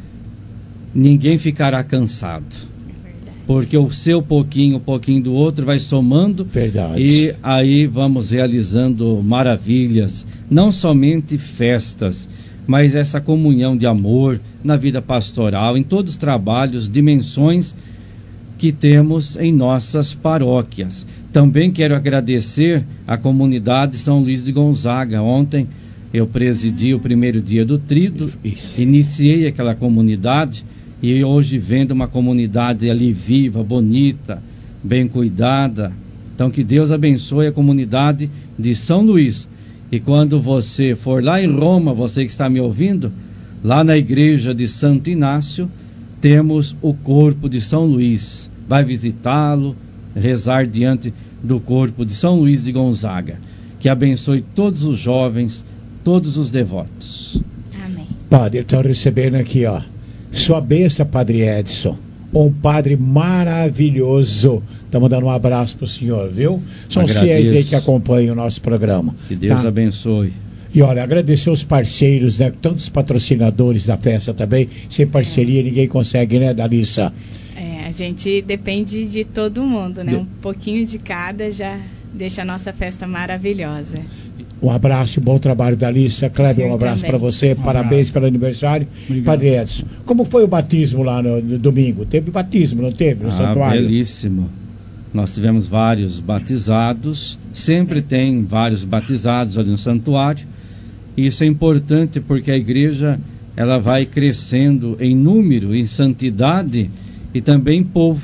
ninguém ficará cansado. Porque o seu pouquinho, o pouquinho do outro vai somando.
Verdade.
E aí vamos realizando maravilhas. Não somente festas, mas essa comunhão de amor na vida pastoral, em todos os trabalhos, dimensões que temos em nossas paróquias. Também quero agradecer à comunidade São Luís de Gonzaga. Ontem eu presidi o primeiro dia do Tríduo, iniciei aquela comunidade e hoje vendo uma comunidade ali viva, bonita, bem cuidada. Então que Deus abençoe a comunidade de São Luís. E quando você for lá em Roma, você que está me ouvindo, lá na igreja de Santo Inácio, temos o corpo de São Luís. Vai visitá-lo, rezar diante do corpo de São Luís de Gonzaga. Que abençoe todos os jovens, todos os devotos.
Amém.
Padre, estou recebendo aqui, ó, sua bênção, Padre Edson. Um padre maravilhoso. Estamos dando um abraço para o senhor, viu? São os fiéis aí que acompanham o nosso programa.
Que Deus abençoe.
E olha, agradecer os parceiros, né? Tantos patrocinadores da festa também. Sem parceria ninguém consegue, né, Dalícia?
A gente depende de todo mundo, né? Um pouquinho de cada já deixa a nossa festa maravilhosa.
Um abraço e bom trabalho, Dalícia. Kleber, um abraço para você. Parabéns pelo aniversário. Obrigado. Padre Edson, como foi o batismo lá no domingo? Teve batismo, não teve? No santuário?
Belíssimo. Nós tivemos vários batizados. Sempre tem vários batizados ali no santuário. E isso é importante porque a igreja ela vai crescendo em número, em santidade e também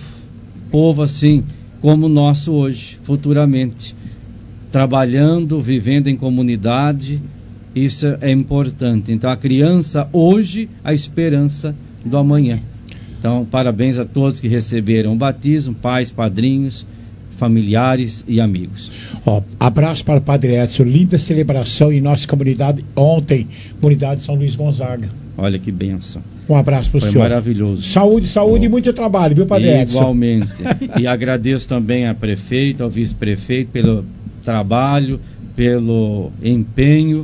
povo assim como o nosso hoje, futuramente, trabalhando, vivendo em comunidade. Isso é importante. Então a criança hoje, a esperança do amanhã. Então parabéns a todos que receberam o batismo, pais, padrinhos, familiares e amigos.
Abraço para o Padre Edson, linda celebração em nossa comunidade ontem, comunidade São Luís Gonzaga.
Olha que bênção.
Um abraço para o senhor.
Foi maravilhoso.
Saúde e muito trabalho, viu, Padre Edson?
Igualmente. E agradeço também à prefeita, ao vice-prefeito pelo trabalho, pelo empenho.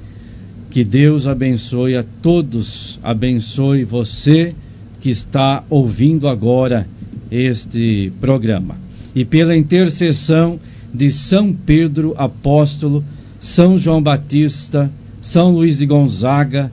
Que Deus abençoe a todos, abençoe você que está ouvindo agora este programa. E pela intercessão de São Pedro Apóstolo, São João Batista, São Luís de Gonzaga,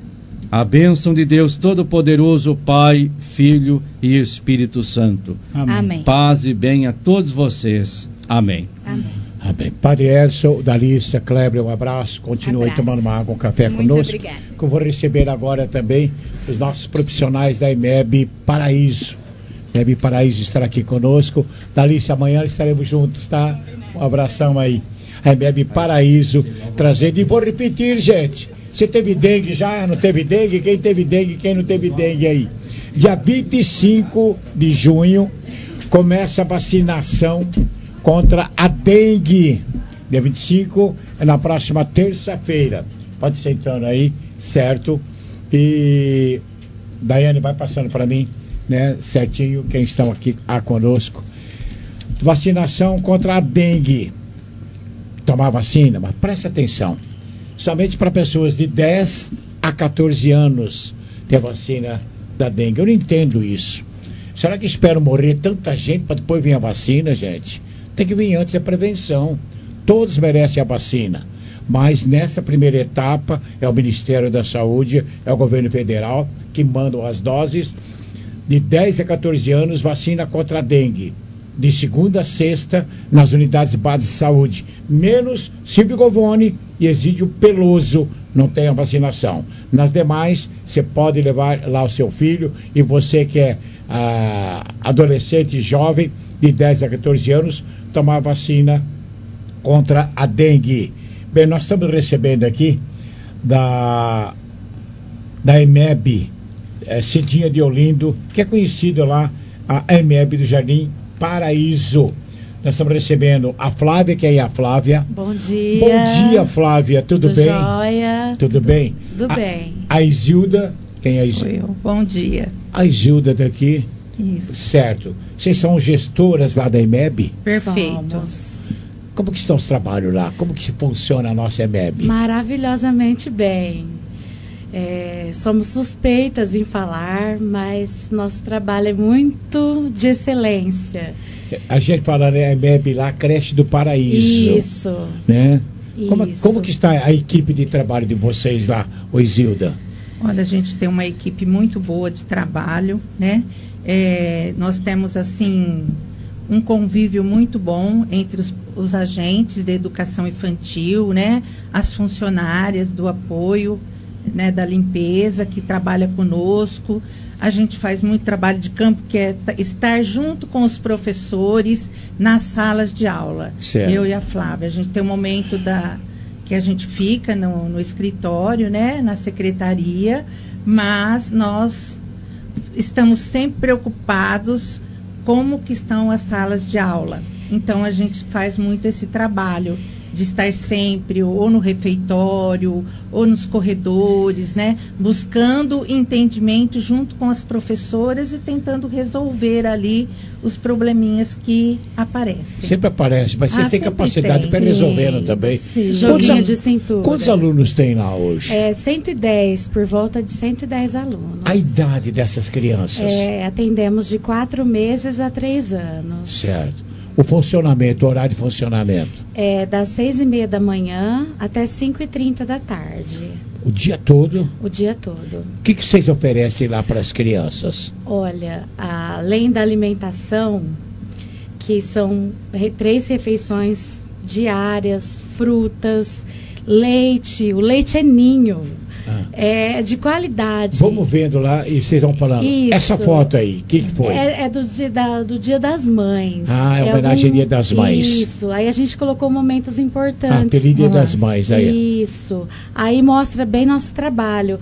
a bênção de Deus Todo-Poderoso, Pai, Filho e Espírito Santo.
Amém.
Paz e bem a todos vocês. Amém.
Amém.
Amém. Padre Edson, Dalícia, Kleber, um abraço. Continue tomando uma água, um café
muito
conosco.
Obrigada.
Que eu vou receber agora também os nossos profissionais da EMEB Paraíso. EMEB Paraíso estará aqui conosco. Dalícia, amanhã estaremos juntos, tá? Um abração aí. A EMEB Paraíso trazendo. E vou repetir, gente. Você teve dengue já? Não teve dengue? Quem teve dengue? Quem não teve dengue aí? dia 25 de junho, começa a vacinação contra a dengue. Dia 25 é na próxima terça-feira. Pode ser entrando aí, certo? E Daiane vai passando para mim, né, certinho, quem estão aqui conosco. Vacinação contra a dengue. Tomar vacina, mas preste atenção. Somente para pessoas de 10 a 14 anos ter vacina da dengue. Eu não entendo isso. Será que espero morrer tanta gente para depois vir a vacina, gente? Tem que vir antes, é prevenção. Todos merecem a vacina. Mas nessa primeira etapa é o Ministério da Saúde, é o governo federal que mandam as doses. De 10 a 14 anos, vacina contra a dengue. De segunda a sexta, nas unidades básicas de saúde. Menos Silvio Govone e Exídio Peloso não tem a vacinação. Nas demais, você pode levar lá o seu filho, e você que é adolescente jovem, de 10 a 14 anos, tomar vacina contra a dengue. Bem, nós estamos recebendo aqui da EMEB, Cidinha de Olindo, que é conhecida lá, a EMEB do Jardim Paraíso. Nós estamos recebendo a Flávia, que é a Flávia.
Bom dia.
Bom dia, Flávia. Tudo bem?
Jóia.
Tudo bem?
Tudo bem.
A Isilda, quem é a
Sou
Isilda?
eu. Bom dia.
A Isilda daqui.
Isso.
Certo. Vocês são gestoras lá da EMEB?
Perfeito.
Somos. Como que estão os trabalhos lá? Como que funciona a nossa EMEB?
Maravilhosamente bem. Somos suspeitas em falar, mas nosso trabalho é muito de excelência.
A gente fala, né, a EMEB lá, Creche do Paraíso.
Isso.
Né?
Isso.
Como que está a equipe de trabalho de vocês lá, ô Isilda?
Olha, a gente tem uma equipe muito boa de trabalho, né? Nós temos, assim, um convívio muito bom entre os agentes da educação infantil, né? As funcionárias do apoio, né, da limpeza, que trabalha conosco. A gente faz muito trabalho de campo, que é estar junto com os professores nas salas de aula.
Certo.
Eu e a Flávia. A gente tem um momento que a gente fica no escritório, né, na secretaria, mas nós estamos sempre preocupados como que estão as salas de aula. Então, a gente faz muito esse trabalho de estar sempre ou no refeitório ou nos corredores, né, buscando entendimento junto com as professoras e tentando resolver ali os probleminhas que aparecem.
Sempre aparece, mas vocês têm capacidade para resolver também.
Sim. Joguinho de cintura.
Quantos alunos tem lá hoje?
110, por volta de 110 alunos.
A idade dessas crianças?
Atendemos de 4 meses a 3 anos.
Certo. O funcionamento, o horário de funcionamento?
Das 6h30 da manhã até 5h30 da tarde.
O dia todo?
O dia todo.
O que vocês oferecem lá para as crianças?
Olha, além da alimentação, que são 3 refeições diárias, frutas, leite. O leite é ninho. É de qualidade.
Vamos vendo lá e vocês vão falando.
Isso.
Essa foto aí, o que foi?
É do Dia das Mães.
É homenagem ao Dia das Mães.
Isso. Aí a gente colocou momentos importantes.
Feliz Dia das Mães aí.
Isso. Aí mostra bem nosso trabalho.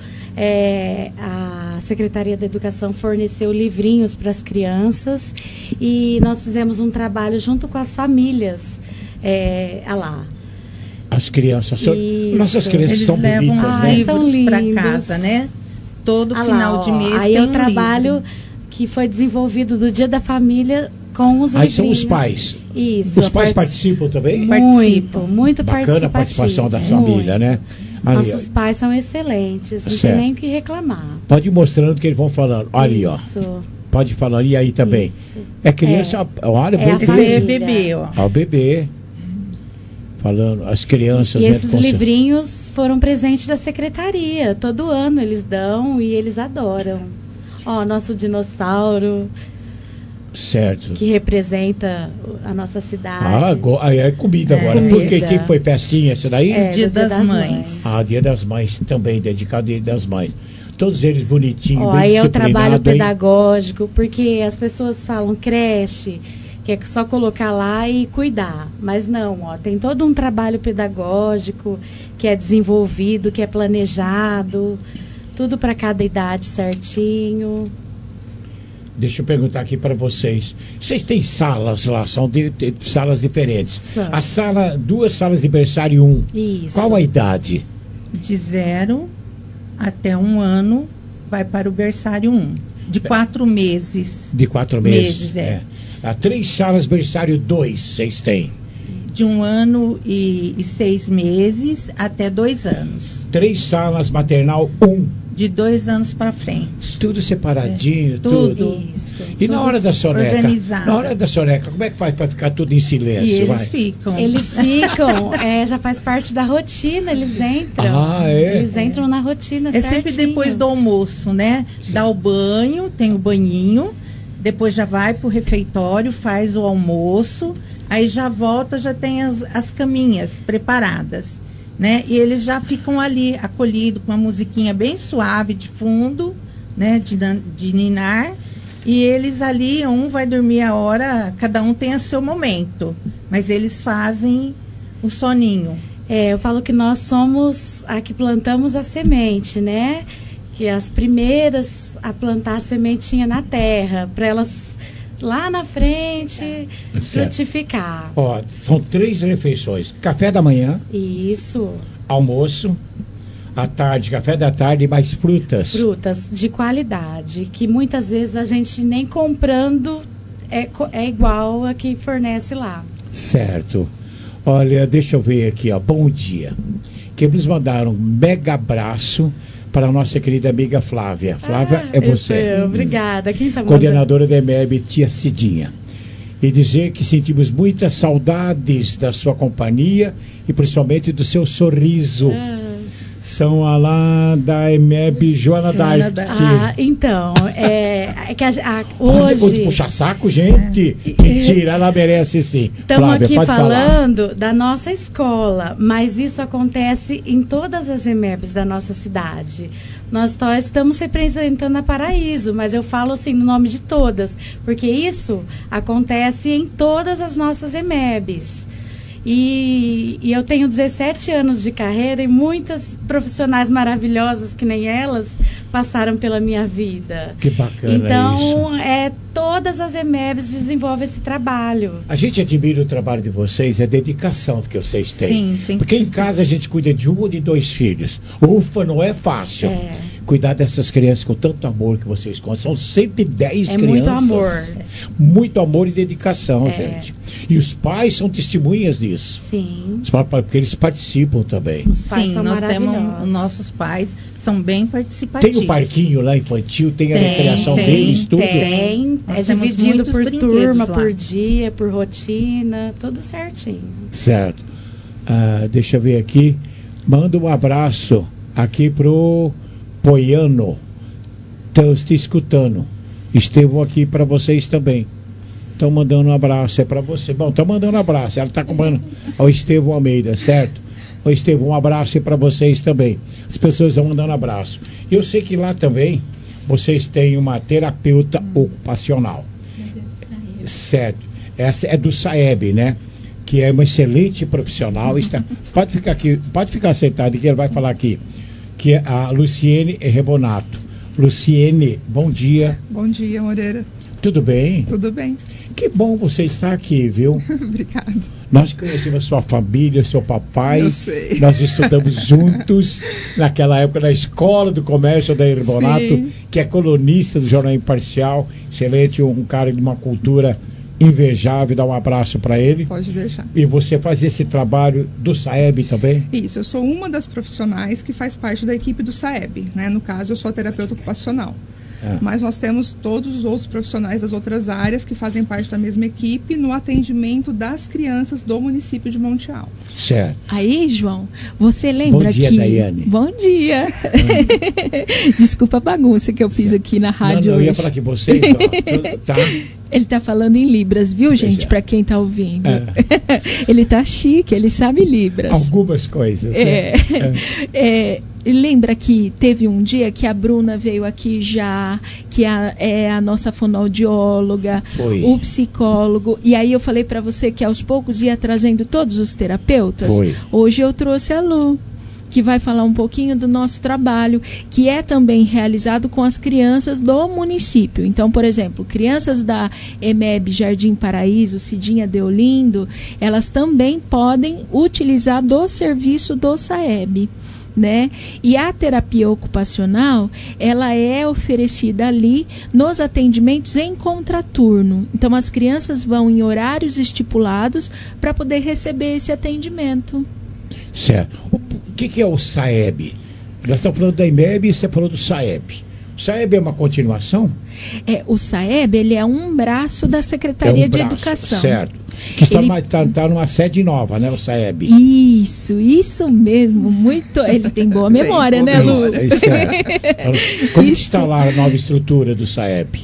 A Secretaria da Educação forneceu livrinhos para as crianças e nós fizemos um trabalho junto com as famílias. Lá.
As crianças, nossas crianças
eles
são
levam
bonitas,
os
né?
livros para casa, né? Todo final de mês
Aí
tem
é o trabalho
livro.
Que foi desenvolvido do Dia da Família com os
Aí
livrinhos.
são os pais.
Isso.
Os pais participam também?
Muito
Bacana a participação da família, né? Ali,
Nossos pais são excelentes, não tem nem o que reclamar.
Pode ir mostrando que eles vão falando. Olha ali, ó. Pode falar. E aí também?
Isso.
É criança, olha, bebê.
Esse é bebê, ó.
O bebê. Falando, as crianças...
E esses livrinhos foram presentes da secretaria. Todo ano eles dão e eles adoram. Ó, nosso dinossauro.
Certo.
Que representa a nossa cidade.
Aí é comida agora. Porque que foi festinha essa daí?
Dia das Mães.
Dia das Mães também, dedicado ao Dia das Mães. Todos eles bonitinhos, bem
aí é o trabalho
hein?
pedagógico, porque as pessoas falam creche, que é só colocar lá e cuidar. Mas não, tem todo um trabalho pedagógico que é desenvolvido, que é planejado, tudo para cada idade certinho.
Deixa eu perguntar aqui para vocês. Vocês têm salas lá, são salas diferentes. Duas salas de berçário 1.
Isso.
Qual a idade?
De 0 até 1 ano vai para o berçário 1. De 4 meses.
De 4 meses, Há 3 salas berçário 2, vocês têm.
De 1 ano e 6 meses até 2 anos.
3 salas maternal 1.
De 2 anos para frente.
Tudo separadinho, tudo.
Isso.
E na hora da soneca?
Organizado.
Na hora da soneca, como é que faz para ficar tudo em silêncio?
E eles ficam.
Eles ficam, já faz parte da rotina, eles entram. Eles entram na rotina certinho.
Sempre depois do almoço, né? Dá o banho, tem o banhinho, depois já vai pro refeitório, faz o almoço, aí já volta, já tem as caminhas preparadas. Né? E eles já ficam ali acolhidos com uma musiquinha bem suave de fundo, né? De ninar. E eles ali, um vai dormir a hora, cada um tem o seu momento. Mas eles fazem o soninho.
Eu falo que nós somos a que plantamos a semente, né? Que as primeiras a plantar a sementinha na terra, para elas lá na frente frutificar.
Ó, são 3 refeições: café da manhã,
isso,
almoço, à tarde, café da tarde e mais frutas.
Frutas de qualidade, que muitas vezes a gente nem comprando é igual a que fornece lá.
Certo. Olha, deixa eu ver aqui, ó. Bom dia. Que eles mandaram um mega abraço para a nossa querida amiga Flávia. Flávia, é você.
Obrigada. Quem tá
coordenadora da EMEB, tia Cidinha. E dizer que sentimos muitas saudades da sua companhia e principalmente do seu sorriso. São a lá da EMEB Joana Dark.
Então, que
hoje... Vou puxar saco, gente. Mentira, ela merece sim.
Estamos aqui falando da nossa escola, mas isso acontece em todas as EMEBs da nossa cidade. Nós estamos representando a Paraíso, mas eu falo assim no nome de todas, porque isso acontece em todas as nossas EMEBs. E eu tenho 17 anos de carreira e muitas profissionais maravilhosas que nem elas passaram pela minha vida.
Que bacana
então,
isso.
Todas as EMEBs desenvolvem esse trabalho.
A gente admira o trabalho de vocês, a dedicação que vocês têm.
Sim, tem
porque em casa a gente cuida de 1 ou de 2 filhos. Ufa, não é fácil. Cuidar dessas crianças com tanto amor que vocês contam. São 110 crianças.
Muito amor.
Muito amor e dedicação, gente. E os pais são testemunhas disso.
Sim.
Porque eles participam também.
Os pais são
nós temos nossos pais, são bem participativos.
Tem o parquinho lá infantil, tem a recreação deles, tudo?
Tem. É dividido por turma, por dia, por rotina, tudo certinho.
Certo. Deixa eu ver aqui. Manda um abraço aqui pro Poiano. Estão te escutando. Estevão aqui para vocês também. Estão mandando um abraço, é para você. Bom, estão mandando um abraço. Ela está comendo ao Estevão Almeida, certo? Ô Estevão, um abraço para vocês também. As pessoas estão mandando abraço. Eu sei que lá também vocês têm uma terapeuta ocupacional. Certo. Essa é do SAEB, né? Que é uma excelente profissional. Pode ficar aqui, pode ficar sentado que ele vai falar aqui. Que é a Luciene Rebonato. Luciene, bom dia.
Bom dia, Moreira.
Tudo bem?
Tudo bem.
Que bom você estar aqui, viu?
Obrigada.
Nós conhecemos sua família, seu papai.
Eu sei.
Nós estudamos juntos naquela época na Escola do Comércio da Rebonato,
Sim.
que é colunista do Jornal Imparcial. Excelente, um cara de uma cultura invejável. Dá um abraço para ele.
Pode deixar.
E você faz esse trabalho do SAEB também?
Isso, eu sou uma das profissionais que faz parte da equipe do SAEB, né? No caso, eu sou a terapeuta ocupacional. Mas nós temos todos os outros profissionais das outras áreas que fazem parte da mesma equipe no atendimento das crianças do município de Monte Alto.
Certo.
Aí, João, você lembra
Bom dia,
que...
Daiane.
Bom dia. Desculpa a bagunça que eu fiz aqui na rádio
não,
hoje.
Eu ia falar que vocês, ó, tá...
Ele tá falando em Libras, viu, gente? Para quem tá ouvindo. Ele tá chique, ele sabe Libras.
Algumas coisas.
Lembra que teve um dia que a Bruna veio aqui já, que é a nossa fonoaudióloga, o psicólogo, e aí eu falei para você que aos poucos ia trazendo todos os terapeutas.
Foi.
Hoje eu trouxe a Lu. que vai falar um pouquinho do nosso trabalho, que é também realizado com as crianças do município. Então, por exemplo, crianças da EMEB Jardim Paraíso, Cidinha Deolindo, elas também podem utilizar do serviço do SAEB. Né? E a terapia ocupacional, ela é oferecida ali nos atendimentos em contraturno. Então, as crianças vão em horários estipulados para poder receber esse atendimento.
Certo. O que é o SAEB? Nós estamos falando da IMEB e você falou do SAEB. O SAEB é uma continuação?
O SAEB, ele é um braço da Secretaria de Educação.
Certo. Que está numa sede nova, né, o SAEB?
Isso mesmo, muito. Ele tem boa memória, né, Lu?
Como está lá a nova estrutura do SAEB?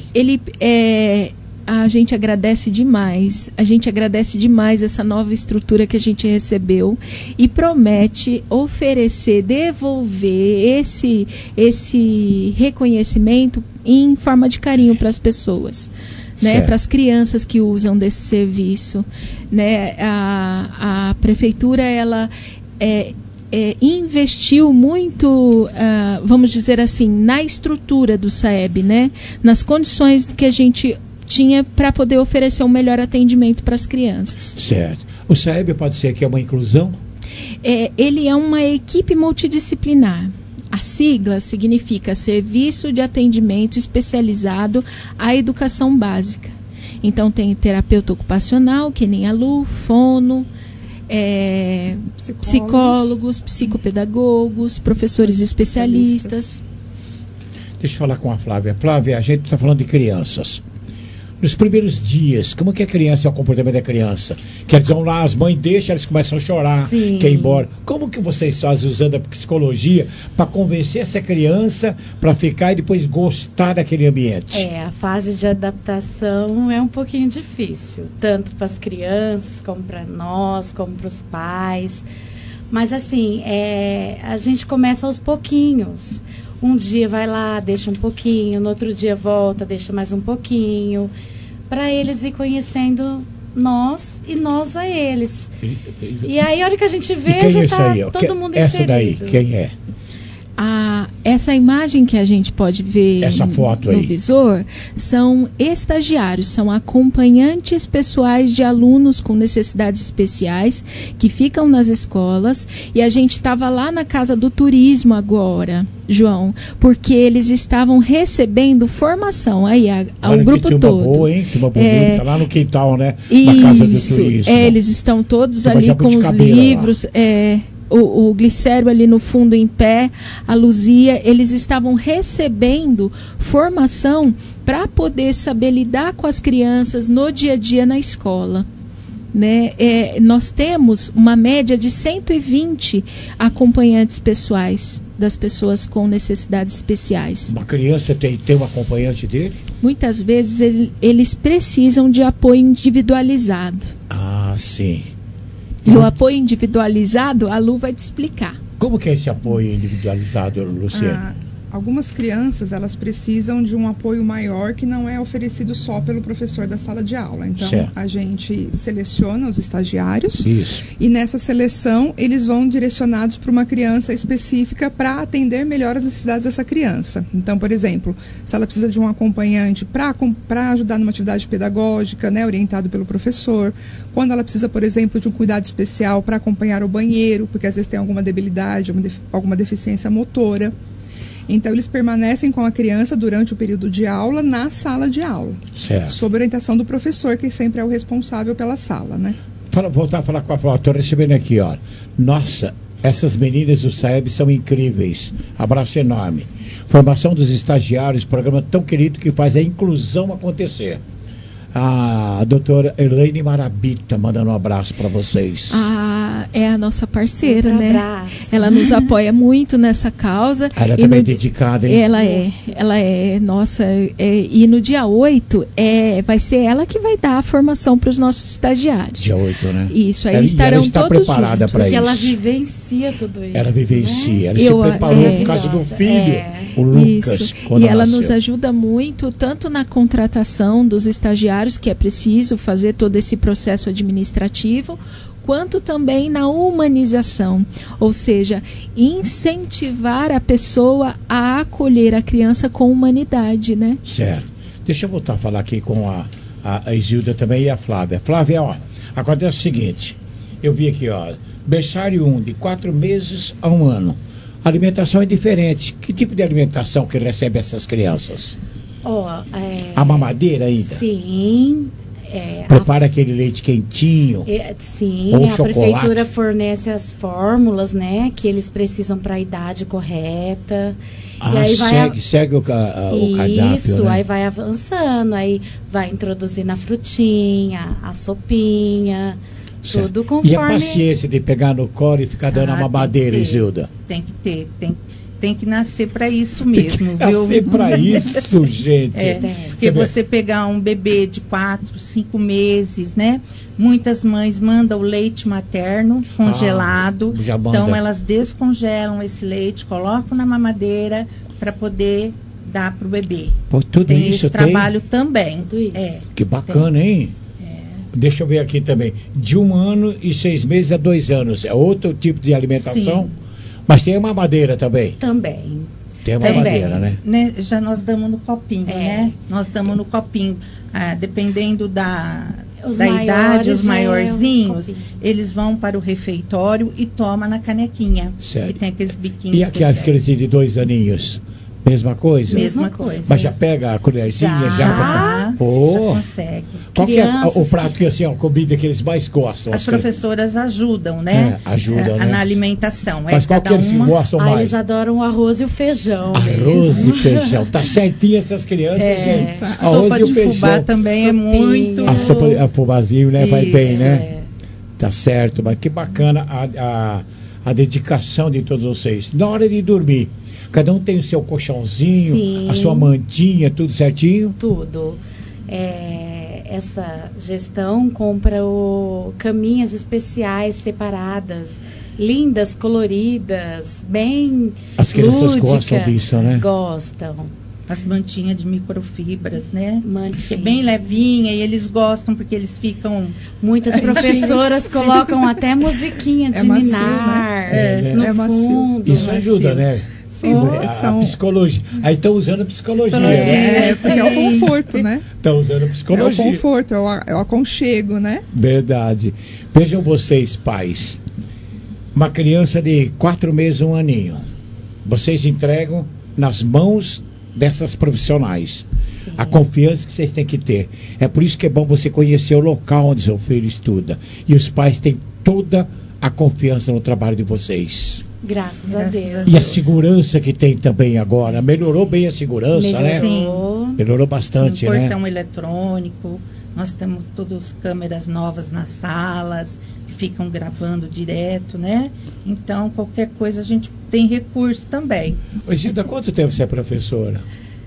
A gente agradece demais. A gente agradece demais essa nova estrutura que a gente recebeu e promete oferecer, devolver esse reconhecimento em forma de carinho para as pessoas. Né, para as crianças que usam desse serviço, né, a prefeitura ela investiu muito, vamos dizer assim, na estrutura do SAEB, né, nas condições que a gente tinha para poder oferecer um melhor atendimento para as crianças.
Certo. O SAEB pode ser que é uma inclusão?
Ele é uma equipe multidisciplinar. A sigla significa Serviço de Atendimento Especializado à Educação Básica. Então, tem terapeuta ocupacional, que nem a Lu, fono, psicólogos, psicopedagogos, professores especialistas.
Deixa eu falar com a Flávia. Flávia, a gente está falando de crianças. Nos primeiros dias, como que a criança é o comportamento da criança? Quer dizer, vão lá, as mães deixam, eles começam a chorar, querem ir embora. Como que vocês fazem usando a psicologia para convencer essa criança para ficar e depois gostar daquele ambiente?
A fase de adaptação é um pouquinho difícil, tanto para as crianças, como para nós, como para os pais. Mas assim, a gente começa aos pouquinhos. Um dia vai lá, deixa um pouquinho, no outro dia volta, deixa mais um pouquinho, para eles ir conhecendo nós e nós a eles. E aí, a hora que a gente vê, já está todo mundo inserido.
Essa daí, quem é?
Essa imagem que a gente pode ver no visor são estagiários, são acompanhantes pessoais de alunos com necessidades especiais que ficam nas escolas, e a gente estava lá na Casa do Turismo agora, João, porque eles estavam recebendo formação aí, ao grupo todo.
Boa, hein? Turma bonita, lá no quintal, né? Na Casa do Turismo.
Eles estão todos ali com os livros, o Glicério ali no fundo em pé, a Luzia, eles estavam recebendo formação para poder saber lidar com as crianças no dia a dia na escola. Né? Nós temos uma média de 120 acompanhantes pessoais das pessoas com necessidades especiais.
Uma criança tem um acompanhante dele?
Muitas vezes eles precisam de apoio individualizado.
Sim.
E o apoio individualizado, a Lu vai te explicar.
Como que é esse apoio individualizado, Luciane?
Algumas crianças, elas precisam de um apoio maior que não é oferecido só pelo professor da sala de aula. Então, a gente seleciona os estagiários.
Isso.
E nessa seleção, eles vão direcionados para uma criança específica para atender melhor as necessidades dessa criança. Então, por exemplo, se ela precisa de um acompanhante para ajudar numa atividade pedagógica, né, orientado pelo professor. Quando ela precisa, por exemplo, de um cuidado especial para acompanhar o banheiro, porque às vezes tem alguma debilidade, alguma deficiência motora. Então, eles permanecem com a criança durante o período de aula na sala de aula.
Certo.
Sob orientação do professor, que sempre é o responsável pela sala, né?
Voltar a falar com a Flávia. Estou recebendo aqui, ó. Nossa, essas meninas do SAEB são incríveis. Abraço enorme. Formação dos estagiários, programa tão querido que faz a inclusão acontecer. A doutora Elaine Marabita mandando um abraço para vocês.
É a nossa parceira, né? Abraço. Ela nos apoia muito nessa causa.
Ela também é dedicada, hein?
Ela é, nossa, e no dia 8 vai ser ela que vai dar a formação para os nossos estagiários.
Dia 8, né?
Isso, aí estarão
está
todos
preparada para isso.
Ela vivencia tudo isso.
Ela vivencia, ela se preparou por causa do filho, o Lucas.
Isso. E ela nos ajuda muito, tanto na contratação dos estagiários, que é preciso fazer todo esse processo administrativo, quanto também na humanização, ou seja, incentivar a pessoa a acolher a criança com humanidade, né?
Certo. Deixa eu voltar a falar aqui com a Isilda também e a Flávia. Flávia, ó, agora é o seguinte, eu vi aqui, ó, berçário 1, de 4 meses a 1 ano. A alimentação é diferente. Que tipo de alimentação que recebe essas crianças? A mamadeira ainda?
Sim.
Prepara aquele leite quentinho.
Sim,
ou
a
chocolate.
prefeitura fornece as fórmulas, né, que eles precisam para a idade correta. E aí
segue o cardápio,
isso,
né?
aí vai avançando, aí vai introduzindo a frutinha, a sopinha, tudo conforme...
E a paciência de pegar no colo e ficar dando a mamadeira, Isilda?
Tem que ter, tem que nascer para isso mesmo, viu?
Nascer para isso, gente.
Porque você pegar um bebê de 4, 5 meses, né? Muitas mães mandam o leite materno congelado. Então elas descongelam esse leite, colocam na mamadeira para poder dar para o bebê.
Pô, tudo
tem
isso
esse trabalho também.
Tudo isso.
Que bacana, hein? Deixa eu ver aqui também. De 1 ano e 6 meses a 2 anos. É outro tipo de alimentação? Sim. Mas tem a mamadeira também?
Também.
Tem a mamadeira, né?
Já nós damos no copinho, né? Nós damos no copinho. Dependendo da idade, os maiorzinhos, eles vão para o refeitório e tomam na canequinha.
Certo.
E tem aqueles biquinhos.
E aquelas crianças de 2 aninhos? Mesma coisa?
Mesma coisa.
Mas já pega a colherzinha? Já
consegue.
Qual que é o prato que, assim, a comida que eles mais gostam?
As professoras ajudam, né?
Ajudam, né?
Na alimentação.
Mas qual que eles gostam mais?
Eles adoram o arroz e o feijão.
Arroz e feijão. Tá certinho essas crianças, gente.
A sopa de fubá também é muito...
A sopa de fubazinho, né? Vai bem, né? Tá certo. Mas que bacana a dedicação de todos vocês. Na hora de dormir, cada um tem o seu colchãozinho,
Sim.
a sua mantinha, tudo certinho?
Tudo. Essa gestão compra caminhas especiais separadas, lindas, coloridas, bem
As crianças
lúdica.
gostam disso, né?
Gostam.
As mantinhas de microfibras, né?
Mantinha.
É bem levinha e eles gostam porque eles ficam...
Muitas professoras colocam até musiquinha de
macio,
ninar
né?
no fundo.
Isso ajuda, né?
Sim,
a psicologia. Aí estão usando a psicologia, né?
Porque é o conforto, né?
Estão usando a psicologia.
É o conforto, é o aconchego, né?
Verdade. Vejam vocês, pais. Uma criança de 4 meses, 1 aninho. Vocês entregam nas mãos dessas profissionais. Sim. A confiança que vocês têm que ter. É por isso que é bom você conhecer o local onde seu filho estuda. E os pais têm toda a confiança no trabalho de vocês.
Graças a Deus.
E a segurança que tem também agora. Melhorou bem a segurança, né?
Sim.
Melhorou bastante,
Sim,
né?
portão eletrônico. Nós temos todas câmeras novas nas salas, que ficam gravando direto, né? Então, qualquer coisa a gente tem recurso também.
Ô, Gilda, quanto tempo você é professora?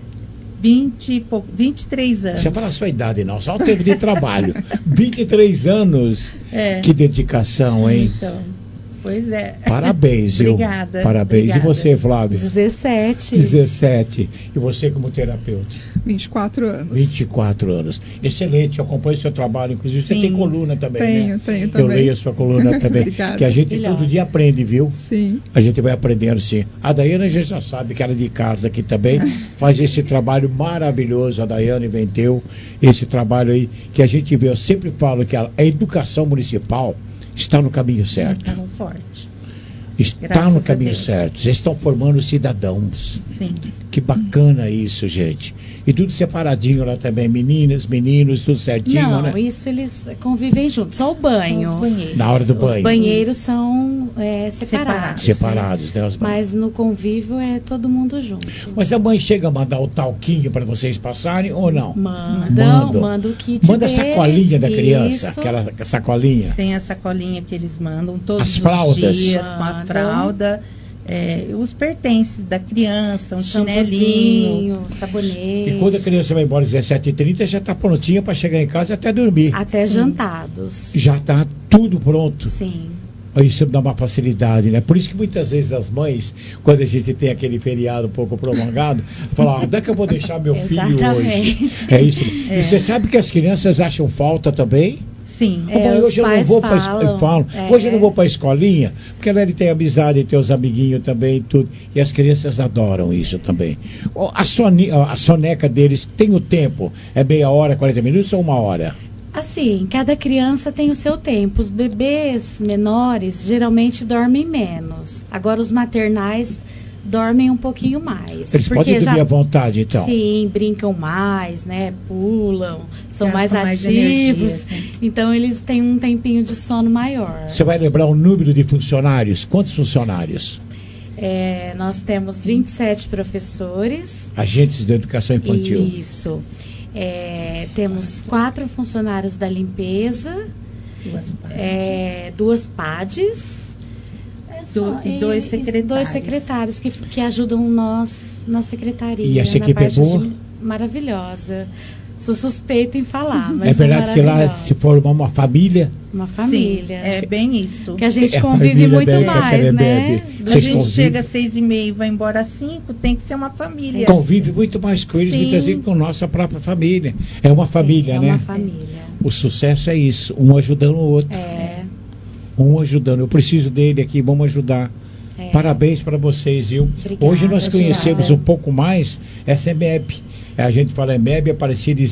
23 anos.
Você fala a sua idade, não, só o tempo de trabalho. 23 anos. Que dedicação, hein?
Então, pois é.
Parabéns, viu?
Obrigada.
Parabéns.
Obrigada.
E você, Flávia?
17.
17. E você como terapeuta?
24 anos.
24 anos. Excelente, eu acompanho o seu trabalho. Inclusive, você tem coluna também,
tenho,
né?
Tenho também.
Eu leio a sua coluna também.
Obrigada.
Que a gente todo dia aprende, viu?
Sim.
A gente vai aprendendo, sim. A Daiane, a gente já sabe que ela é de casa aqui também. Faz esse trabalho maravilhoso. A Daiane vendeu esse trabalho aí que a gente vê. Eu sempre falo que a educação municipal está no caminho certo.
Está forte.
Está
Graças
no
a
caminho
Deus.
certo. Vocês estão formando cidadãos.
Sim.
Que bacana isso, gente. E tudo separadinho lá também. Meninas, meninos, tudo certinho,
Não,
né?
isso eles convivem juntos. Só o banho.
Na hora do banho.
Os banheiros são separados.
Separados, né? Os banheiros.
Mas no convívio é todo mundo junto.
Mas a mãe chega a mandar o talquinho para vocês passarem ou não?
Manda o kit
Manda a sacolinha da criança,
isso.
aquela sacolinha.
Tem a sacolinha que eles mandam todos
As fraldas.
os dias com a fralda. Os pertences da criança, um chinelinho,
sabonete.
E quando a criança vai embora às 17h30, já está prontinha para chegar em casa até dormir.
Até jantados.
Já está tudo pronto.
Sim.
Isso dá uma facilidade, né? Por isso que muitas vezes as mães, quando a gente tem aquele feriado um pouco prolongado, falam, onde é que eu vou deixar meu filho hoje? É isso. E você sabe que as crianças acham falta também?
Sim.
Hoje eu não vou para hoje eu não vou para a escolinha, porque ele tem amizade, tem os amiguinhos também, tudo. E as crianças adoram isso também. A soneca deles tem o tempo, é meia hora, 40 minutos ou uma hora?
Assim, cada criança tem o seu tempo. Os bebês menores geralmente dormem menos. Agora os maternais dormem um pouquinho mais.
Eles podem dormir à vontade, então?
Sim, brincam mais, né? Pulam, são mais ativos.
Energia,
então eles têm um tempinho de sono maior.
Você vai lembrar o número de funcionários? Quantos funcionários?
Nós temos 27 professores.
Agentes de educação infantil.
Isso. Temos 4 funcionários da limpeza. 2 PADs.
E 2 secretários.
2 secretários que ajudam nós na secretaria.
E essa equipe é boa?
Maravilhosa. Sou suspeita em falar, mas
é verdade que lá se formou uma família?
Uma família.
Sim, é bem isso.
Que a gente convive muito mais, né?
A gente chega às 6h30 e vai embora às 5, tem que ser uma família.
Convive muito mais com eles, muitas vezes com nossa própria família. É uma família, né?
É uma família.
O sucesso é isso, um ajudando o outro. Um ajudando. Eu preciso dele aqui, vamos ajudar. Parabéns para vocês, viu?
Obrigada,
hoje nós conhecemos um pouco mais essa EMEB. A gente fala EMEB, Aparecida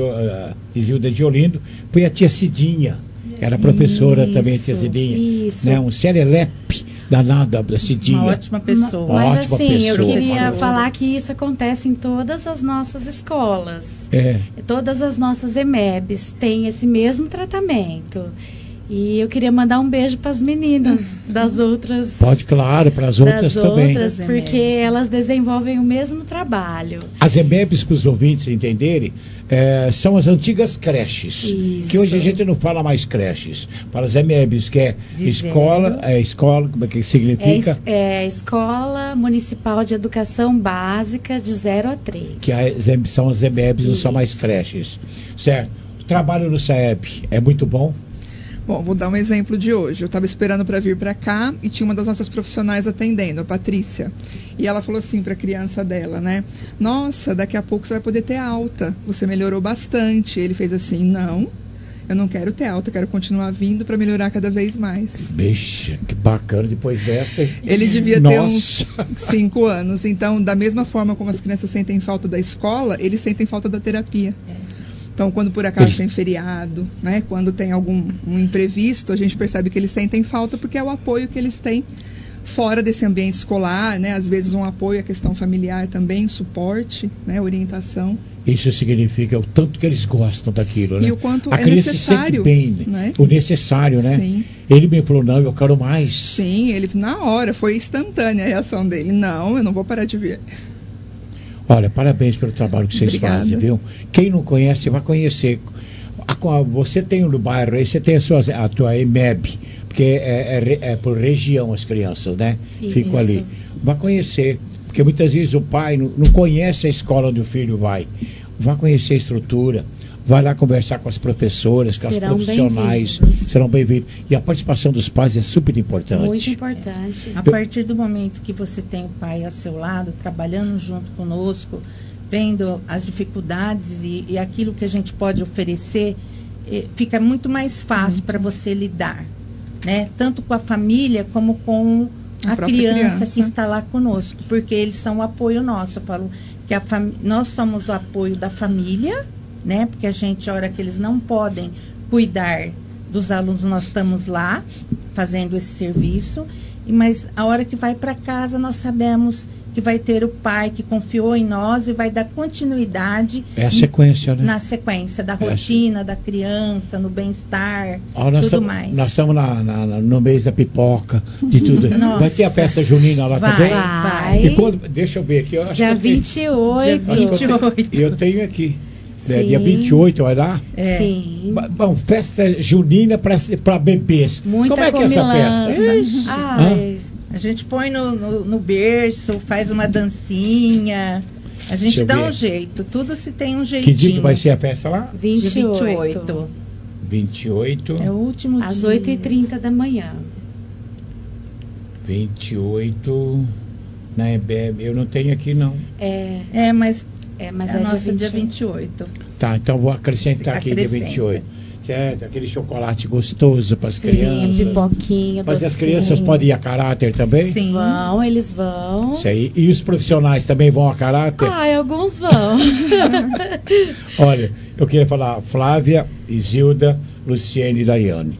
Isilda de Olindo, foi a tia Cidinha, que era professora também, a tia Cidinha. Né? Um serelepe danada da Cidinha.
Uma ótima pessoa.
Mas assim, eu queria falar que isso acontece em todas as nossas escolas. Todas as nossas EMEBs têm esse mesmo tratamento. E eu queria mandar um beijo para as meninas das outras.
Pode, claro, para as outras também.
Porque elas desenvolvem o mesmo trabalho.
As EMEBs, para os ouvintes entenderem, são as antigas creches.
Isso.
Que hoje a gente não fala mais creches. Para as EMEBs, que é escola, como é que significa?
Escola Municipal de Educação Básica de 0 a 3.
Que são as EMEBs, não são mais creches. Certo. O trabalho no SAEB é muito bom?
Bom, vou dar um exemplo de hoje. Eu estava esperando para vir para cá e tinha uma das nossas profissionais atendendo, a Patrícia. E ela falou assim para a criança dela, né? Nossa, daqui a pouco você vai poder ter alta. Você melhorou bastante. Ele fez assim, não, eu não quero ter alta, eu quero continuar vindo para melhorar cada vez mais.
Bicha, que bacana depois dessa.
Ele devia ter uns 5 anos. Então, da mesma forma como as crianças sentem falta da escola, eles sentem falta da terapia. Então, quando por acaso tem feriado, né, quando tem algum imprevisto, a gente percebe que eles sentem falta porque é o apoio que eles têm fora desse ambiente escolar, né, às vezes um apoio à questão familiar também, suporte, né, orientação.
Isso significa o tanto que eles gostam daquilo, né?
E o quanto
a criança necessário. Se sente bem, né? O necessário, né?
Sim.
Ele me falou, não, eu quero mais.
Sim, ele na hora, foi instantânea a reação dele. Não, eu não vou parar de vir.
Olha, parabéns pelo trabalho que vocês fazem, viu? Quem não conhece, vai conhecer. Você tem no bairro aí, você tem a tua EMEB, porque é por região as crianças, né? Ficam ali. Vai conhecer, porque muitas vezes o pai não conhece a escola onde o filho vai. Vai conhecer a estrutura, vai lá conversar com as professoras, com as profissionais, serão bem-vindos. E a participação dos pais é super importante.
Muito importante.
A partir do momento que você tem o pai ao seu lado, trabalhando junto conosco, vendo as dificuldades e aquilo que a gente pode oferecer, fica muito mais fácil para você lidar, né? Tanto com a família como com a criança que está lá conosco, porque eles são o apoio nosso. Eu falo que nós somos o apoio da família, né? Porque a gente, a hora que eles não podem cuidar dos alunos, nós estamos lá fazendo esse serviço, mas a hora que vai para casa, nós sabemos que vai ter o pai que confiou em nós e vai dar continuidade.
É a sequência, né?
Na sequência da rotina da criança, no bem-estar, tudo mais.
Nós estamos no mês da pipoca, de tudo. Vai ter a festa junina lá também?
Vai.
E quando, deixa eu ver aqui. Eu acho
dia 28.
Eu tenho aqui. Dia 28, vai lá?
Sim.
Bom, festa junina para bebês.
Muita
Como é que é essa
festa?
A gente põe no berço, faz uma dancinha. A gente dá um jeito. Tudo se tem um jeitinho.
Que dia que vai ser a festa lá?
28.
28.
É o último dia.
Às 8h30 da manhã.
28. Na EMEB. Eu não tenho aqui, não.
Mas
é
nossa dia 28.
Tá, então vou acrescentar aqui dia 28. Certo, aquele chocolate gostoso para as crianças.
Pipoquinha,
Mas as
docinho.
crianças podem ir a caráter também?
Sim. Eles vão.
Isso aí. E os profissionais também vão a caráter?
Alguns vão.
Olha, eu queria falar Flávia, Isilda, Luciene e Daiane.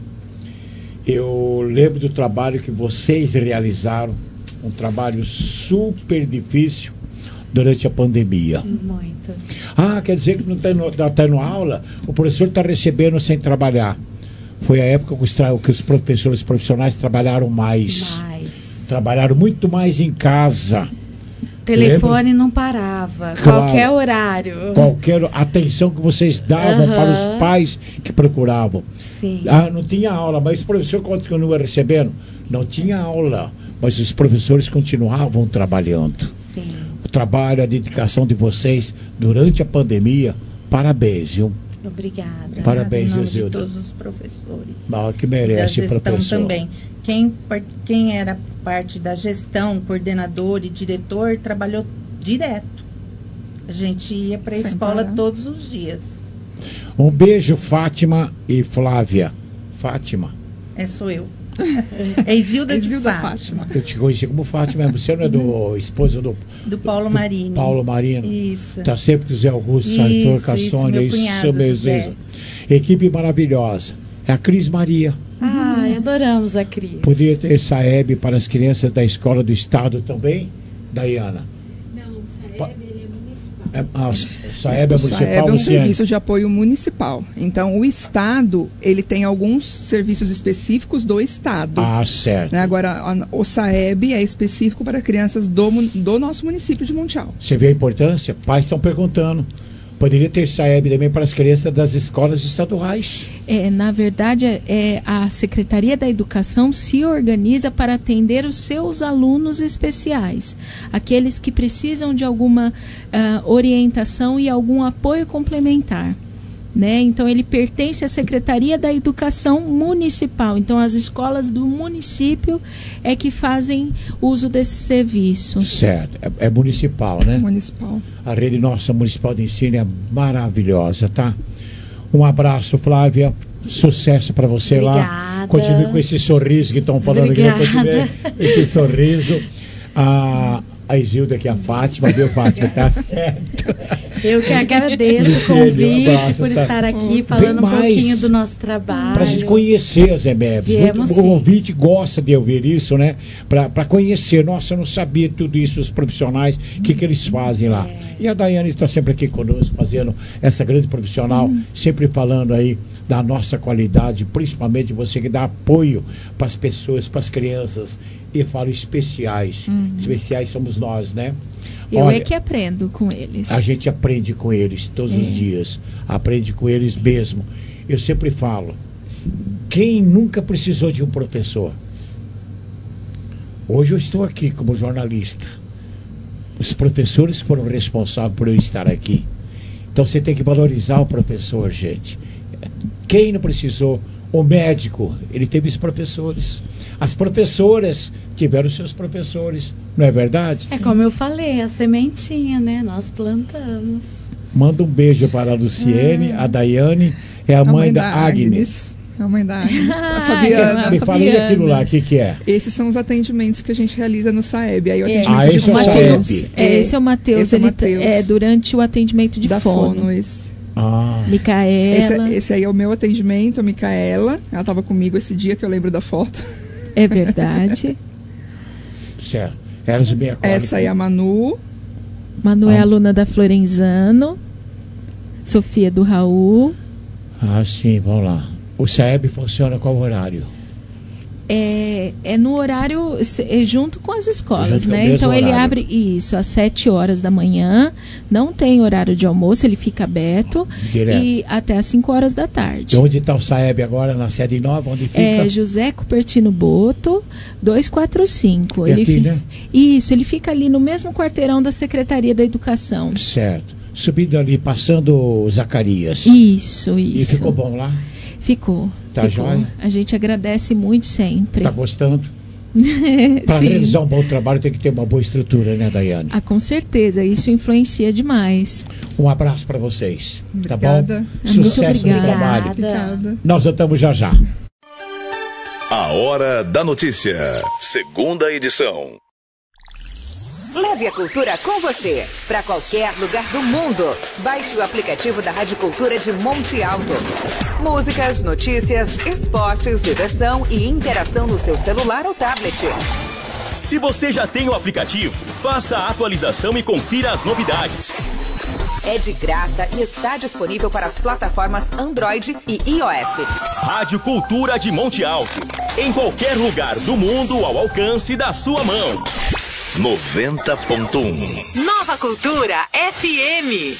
Eu lembro do trabalho que vocês realizaram, um trabalho super difícil durante a pandemia.
Muito.
Quer dizer que não está tendo aula, o professor está recebendo sem trabalhar. Foi a época que os professores profissionais trabalharam mais. Trabalharam muito mais em casa.
Telefone não parava,
Claro.
qualquer horário.
Qualquer atenção que vocês davam para os pais que procuravam.
Sim.
Não tinha aula, mas o professor continua recebendo? Não tinha aula, mas os professores continuavam trabalhando.
Sim.
O trabalho, a dedicação de vocês durante a pandemia, parabéns, viu?
Obrigada.
Parabéns,
em nome de
Isilda.
todos os professores.
Que merece,
da gestão
professor.
também. Quem era parte da gestão, coordenador e diretor, trabalhou direto. A gente ia para a
Sem
escola
parar.
todos os dias.
Um beijo, Fátima e Flávia. Fátima.
Sou eu. É Isilda de Fátima.
Eu te conheci como Fátima, você não é do esposo
Do Paulo Marini.
Paulo Marino.
Isso.
Está sempre com o Zé Augusto,
Isso,
Sartor, com a
isso,
Sônia,
meu cunhado,
mesmo.
José.
Equipe maravilhosa. É a Cris Maria.
Adoramos a Cris.
Podia ter Saeb para as crianças da escola do estado também, Daiana?
Não, o Saeb ele é municipal.
Saeb é
O Saeb
municipal,
é um
Luciane?
serviço de apoio municipal. Então, o Estado, ele tem alguns serviços específicos do Estado.
Certo.
Né? Agora, o Saeb é específico para crianças do nosso município de Montiel.
Você vê a importância? Pais estão perguntando. Poderia ter Saeb também para as crianças das escolas estaduais.
Na verdade, a Secretaria da Educação se organiza para atender os seus alunos especiais, aqueles que precisam de alguma orientação e algum apoio complementar. Né? Então, ele pertence à Secretaria da Educação Municipal. Então, as escolas do município é que fazem uso desse serviço.
Certo. É municipal, né?
Municipal.
A rede nossa municipal de ensino é maravilhosa, tá? Um abraço, Flávia. Sucesso para você lá.
Obrigada.
Continue com esse sorriso que estão falando aqui. Continue esse sorriso. A Isilda aqui, a Fátima, viu, Fátima? Tá certo.
Eu que agradeço o
Luciane,
convite
abraço,
por
tá?
estar aqui
Vem
falando um
mais.
pouquinho do nosso trabalho.
Para a gente conhecer as EMEBs.
Viemos,
O ouvinte gosta de ouvir isso, né? Para conhecer. Nossa, eu não sabia tudo isso, os profissionais, o que eles fazem lá. E a Daiane está sempre aqui conosco, fazendo essa grande profissional, sempre falando aí da nossa qualidade, principalmente você que dá apoio para as pessoas, para as crianças. E eu falo especiais. Especiais somos nós, né?
Eu
Olha,
é que aprendo com eles.
a gente aprende com eles todos os dias. Aprende com eles mesmo. Eu sempre falo, quem nunca precisou de um professor? Hoje eu estou aqui como jornalista. Os professores foram responsáveis por eu estar aqui. Então você tem que valorizar o professor, gente. Quem não precisou? O médico, ele teve os professores. As professoras tiveram seus professores, não é verdade?
É como eu falei, a sementinha, né? Nós plantamos.
Manda um beijo para a Luciene, a Daiane, é a mãe da Agnes.
A mãe da Agnes, a Fabiana.
Me fala aí aquilo lá, o que é?
Esses são os atendimentos que a gente realiza no Saeb. Aí o
É.
atendimento de
esse é o
Mateus.
Saeb.
Esse é o Mateus.
Esse é o
Ele
Mateus.
é durante o atendimento de
Da
fono.
fono, esse.
Micaela.
Esse aí é o meu atendimento, a Micaela. Ela estava comigo esse dia que eu lembro da foto.
É verdade.
Certo. Elas bem
Essa aí é a Manu.
Manu é aluna da Florenzano. Sofia do Raul.
Sim, vamos lá. O Saeb funciona qual horário?
É no horário junto com as escolas,
Junto com o
né?
mesmo
Então ele
horário.
abre isso às 7 horas da manhã, não tem horário de almoço, ele fica aberto
Direto.
e até às 5 horas da tarde.
De onde está o Saeb agora, na sede nova, onde fica?
É José Cupertino Boto, 245.
É aqui, né?
Isso, ele fica ali no mesmo quarteirão da Secretaria da Educação.
Certo. Subindo ali, passando o Zacarias.
Isso.
E ficou bom lá?
Ficou.
Tá
ficou.
jóia?
A gente agradece muito sempre.
Tá gostando? Para
Sim.
realizar um bom trabalho tem que ter uma boa estrutura, né, Daiane?
Ah, com certeza, isso influencia demais.
Um abraço para vocês, tá bom?
Obrigada.
Sucesso
Muito
no
obrigada.
trabalho.
Obrigada.
Nós voltamos já já.
A Hora da Notícia, segunda edição.
Leve a cultura com você para qualquer lugar do mundo. Baixe o aplicativo da Rádio Cultura de Monte Alto. Músicas, notícias, esportes, diversão e interação no seu celular ou tablet.
Se você já tem o aplicativo, faça a atualização e confira as novidades.
É de graça e está disponível para as plataformas Android e iOS.
Rádio Cultura de Monte Alto. Em qualquer lugar do mundo ao alcance da sua mão.
90.1
Nova Cultura FM.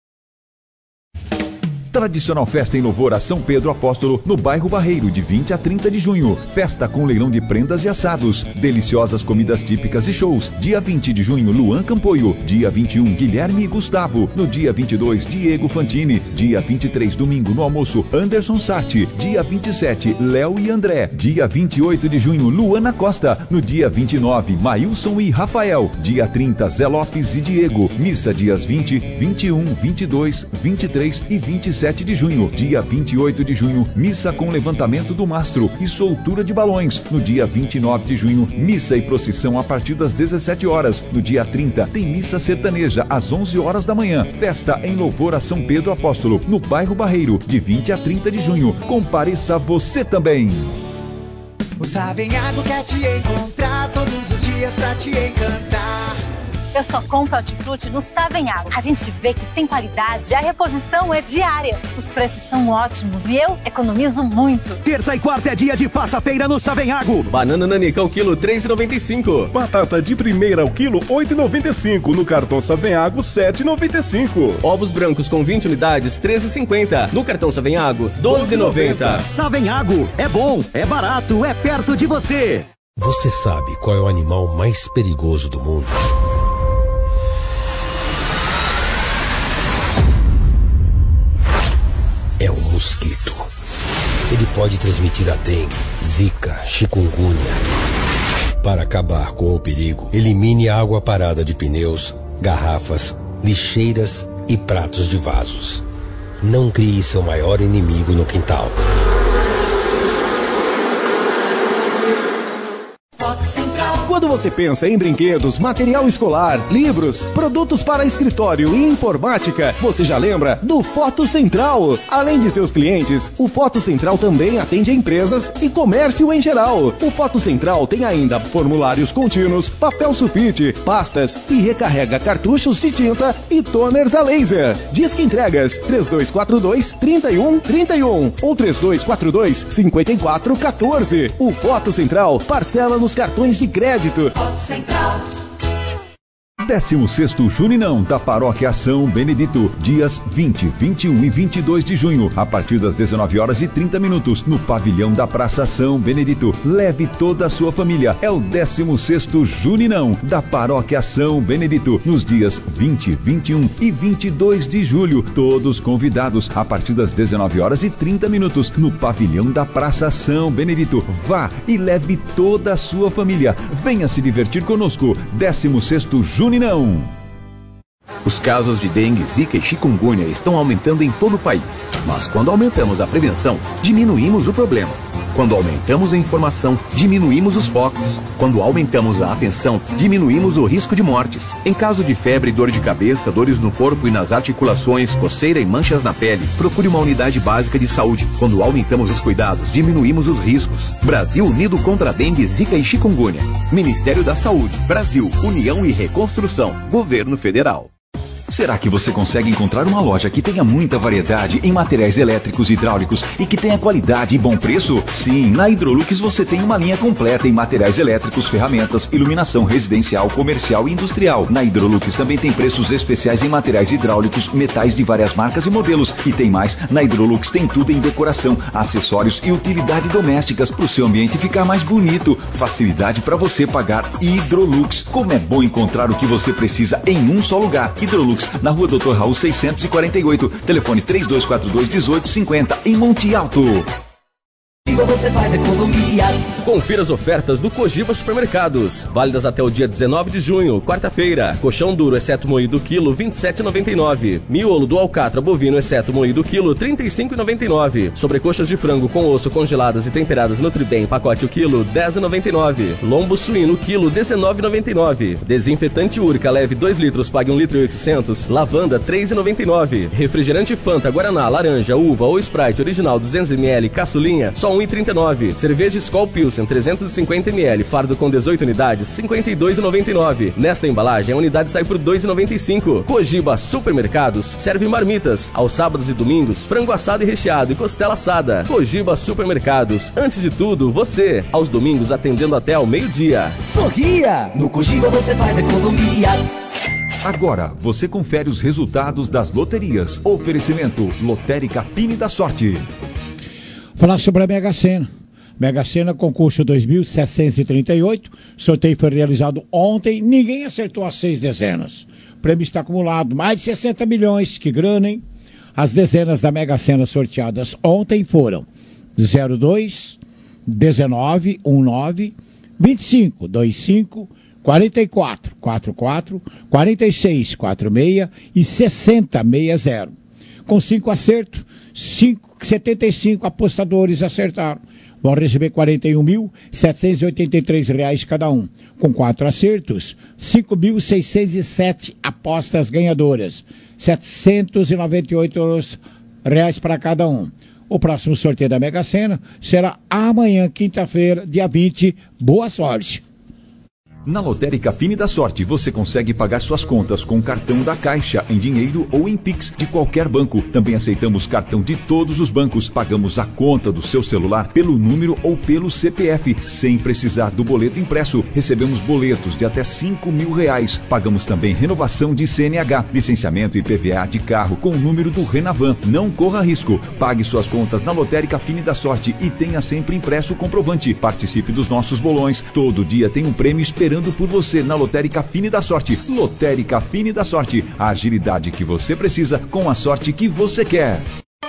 Tradicional festa em louvor a São Pedro Apóstolo, no bairro Barreiro, de 20 a 30 de junho. Festa com leilão de prendas e assados, deliciosas comidas típicas e shows. Dia 20 de junho, Luan Campoio. Dia 21, Guilherme e Gustavo. No dia 22, Diego Fantini. Dia 23, domingo, no almoço, Anderson Sati. Dia 27, Léo e André. Dia 28 de junho, Luana Costa. No dia 29, Maílson e Rafael. Dia 30, Zé Lopes e Diego. Missa dias 20, 21, 22, 23 e 27 de junho. Dia 28 de junho, missa com levantamento do mastro e soltura de balões. No dia 29 de junho, missa e procissão a partir das 17 horas. No dia 30, tem missa sertaneja às 11 horas da manhã. Festa em louvor a São Pedro Apóstolo, no bairro Barreiro, de 20 a 30 de junho. Compareça você também.
O Savenhago quer te encontrar todos os dias pra te encantar.
Eu só compro hortifruti no Savenhago. A gente vê que tem qualidade, a reposição é diária. Os preços são ótimos e eu economizo muito.
Terça e quarta é dia de faça feira no Savenhago.
Banana nanica ao quilo 3,95.
Batata de primeira ao quilo 8,95. No cartão Savenhago 7,95.
Ovos brancos com 20 unidades 13,50. No cartão Savenhago 12,90.
Savenhago é bom, é barato, é perto de você.
Você sabe qual é o animal mais perigoso do mundo? É o mosquito. Ele pode transmitir a dengue, zika, chikungunya. Para acabar com o perigo, elimine a água parada de pneus, garrafas, lixeiras e pratos de vasos. Não crie seu maior inimigo no quintal.
Quando você pensa em brinquedos, material escolar, livros, produtos para escritório e informática, você já lembra do Foto Central. Além de seus clientes, o Foto Central também atende a empresas e comércio em geral. O Foto Central tem ainda formulários contínuos, papel sulfite, pastas e recarrega cartuchos de tinta e toners a laser. Disque entregas 3242-3131 ou 3242-5414. O Foto Central parcela nos cartões de crédito.
Central. 16º Juninão da Paróquia São Benedito, dias 20, 21 e 22 de junho, a partir das 19 horas e 30 minutos, no pavilhão da Praça São Benedito. Leve toda a sua família. É o 16º Juninão da Paróquia São Benedito, nos dias 20, 21 e 22 de julho. Todos convidados, a partir das 19 horas e 30 minutos, no pavilhão da Praça São Benedito. Vá e leve toda a sua família. Venha se divertir conosco. 16º Juninão.
Os casos de dengue, zika e chikungunya estão aumentando em todo o país. Mas quando aumentamos a prevenção, diminuímos o problema. Quando aumentamos a informação, diminuímos os focos. Quando aumentamos a atenção, diminuímos o risco de mortes. Em caso de febre, dor de cabeça, dores no corpo e nas articulações, coceira e manchas na pele, procure uma unidade básica de saúde. Quando aumentamos os cuidados, diminuímos os riscos. Brasil unido contra a dengue, zika e chikungunya. Ministério da Saúde, Brasil, União e Reconstrução, Governo Federal.
Será que você consegue encontrar uma loja que tenha muita variedade em materiais elétricos e hidráulicos e que tenha qualidade e bom preço? Sim, na Hidrolux você tem uma linha completa em materiais elétricos, ferramentas, iluminação residencial, comercial e industrial. Na Hidrolux também tem preços especiais em materiais hidráulicos, metais de várias marcas e modelos. E tem mais, na Hidrolux tem tudo em decoração, acessórios e utilidades domésticas para o seu ambiente ficar mais bonito. Facilidade para você pagar. Hidrolux. Como é bom encontrar o que você precisa em um só lugar. Hidrolux, na rua Dr. Raul 648, telefone 3242-1850, em Monte Alto.
Cogiba você faz economia.
Confira as ofertas do Cogiba Supermercados, válidas até o dia 19 de junho, quarta-feira. Colchão duro, exceto moído quilo, R$ 27,99. Miolo do alcatra bovino, exceto moído quilo, R$ 35,99. Sobrecoxas de frango com osso congeladas e temperadas Nutribem, pacote o quilo, R$ 10,99. Lombo suíno quilo, R$ 19,99. Desinfetante Úrica leve 2 litros, pague 1,8 litro. Lavanda, R$ 3,99. Refrigerante Fanta, Guaraná, laranja, uva ou Sprite original 200ml, caçulinha, só R$ 1,39. Cerveja Skol Pilsen, 350ml, fardo com 18 unidades, R$ 52,99. Nesta embalagem, a unidade sai por R$ 2,95. Cogiba Supermercados serve marmitas. Aos sábados e domingos, frango assado e recheado e costela assada. Cogiba Supermercados, antes de tudo, você. Aos domingos, atendendo até ao meio-dia.
Sorria! No Cogiba você faz economia.
Agora, você confere os resultados das loterias. Oferecimento Lotérica Fine da Sorte.
Falar sobre a Mega Sena. Mega Sena, concurso 2.738. Sorteio foi realizado ontem. Ninguém acertou as 6 dezenas. O prêmio está acumulado. Mais de 60 milhões. Que grana, hein? As dezenas da Mega Sena sorteadas ontem foram 02, 19, 19, 25, 25, 44, 44, 46, 46 e 60, 60. Com 5 acertos, 75 apostadores acertaram. Vão receber R$ 41.783 cada um. Com 4 acertos, 5.607 apostas ganhadoras. R$ 798 para cada um. O próximo sorteio da Mega Sena será amanhã, quinta-feira, dia 20. Boa sorte!
Na Lotérica Fine da Sorte, você consegue pagar suas contas com cartão da Caixa, em dinheiro ou em Pix de qualquer banco. Também aceitamos cartão de todos os bancos. Pagamos a conta do seu celular pelo número ou pelo CPF, sem precisar do boleto impresso. Recebemos boletos de até R$5.000. Pagamos também renovação de CNH, licenciamento e PVA de carro com o número do Renavan. Não corra risco. Pague suas contas na Lotérica Fine da Sorte e tenha sempre impresso o comprovante. Participe dos nossos bolões. Todo dia tem um prêmio esperando por você na Lotérica Fine da Sorte. Lotérica Fine da Sorte. A agilidade que você precisa com a sorte que você quer.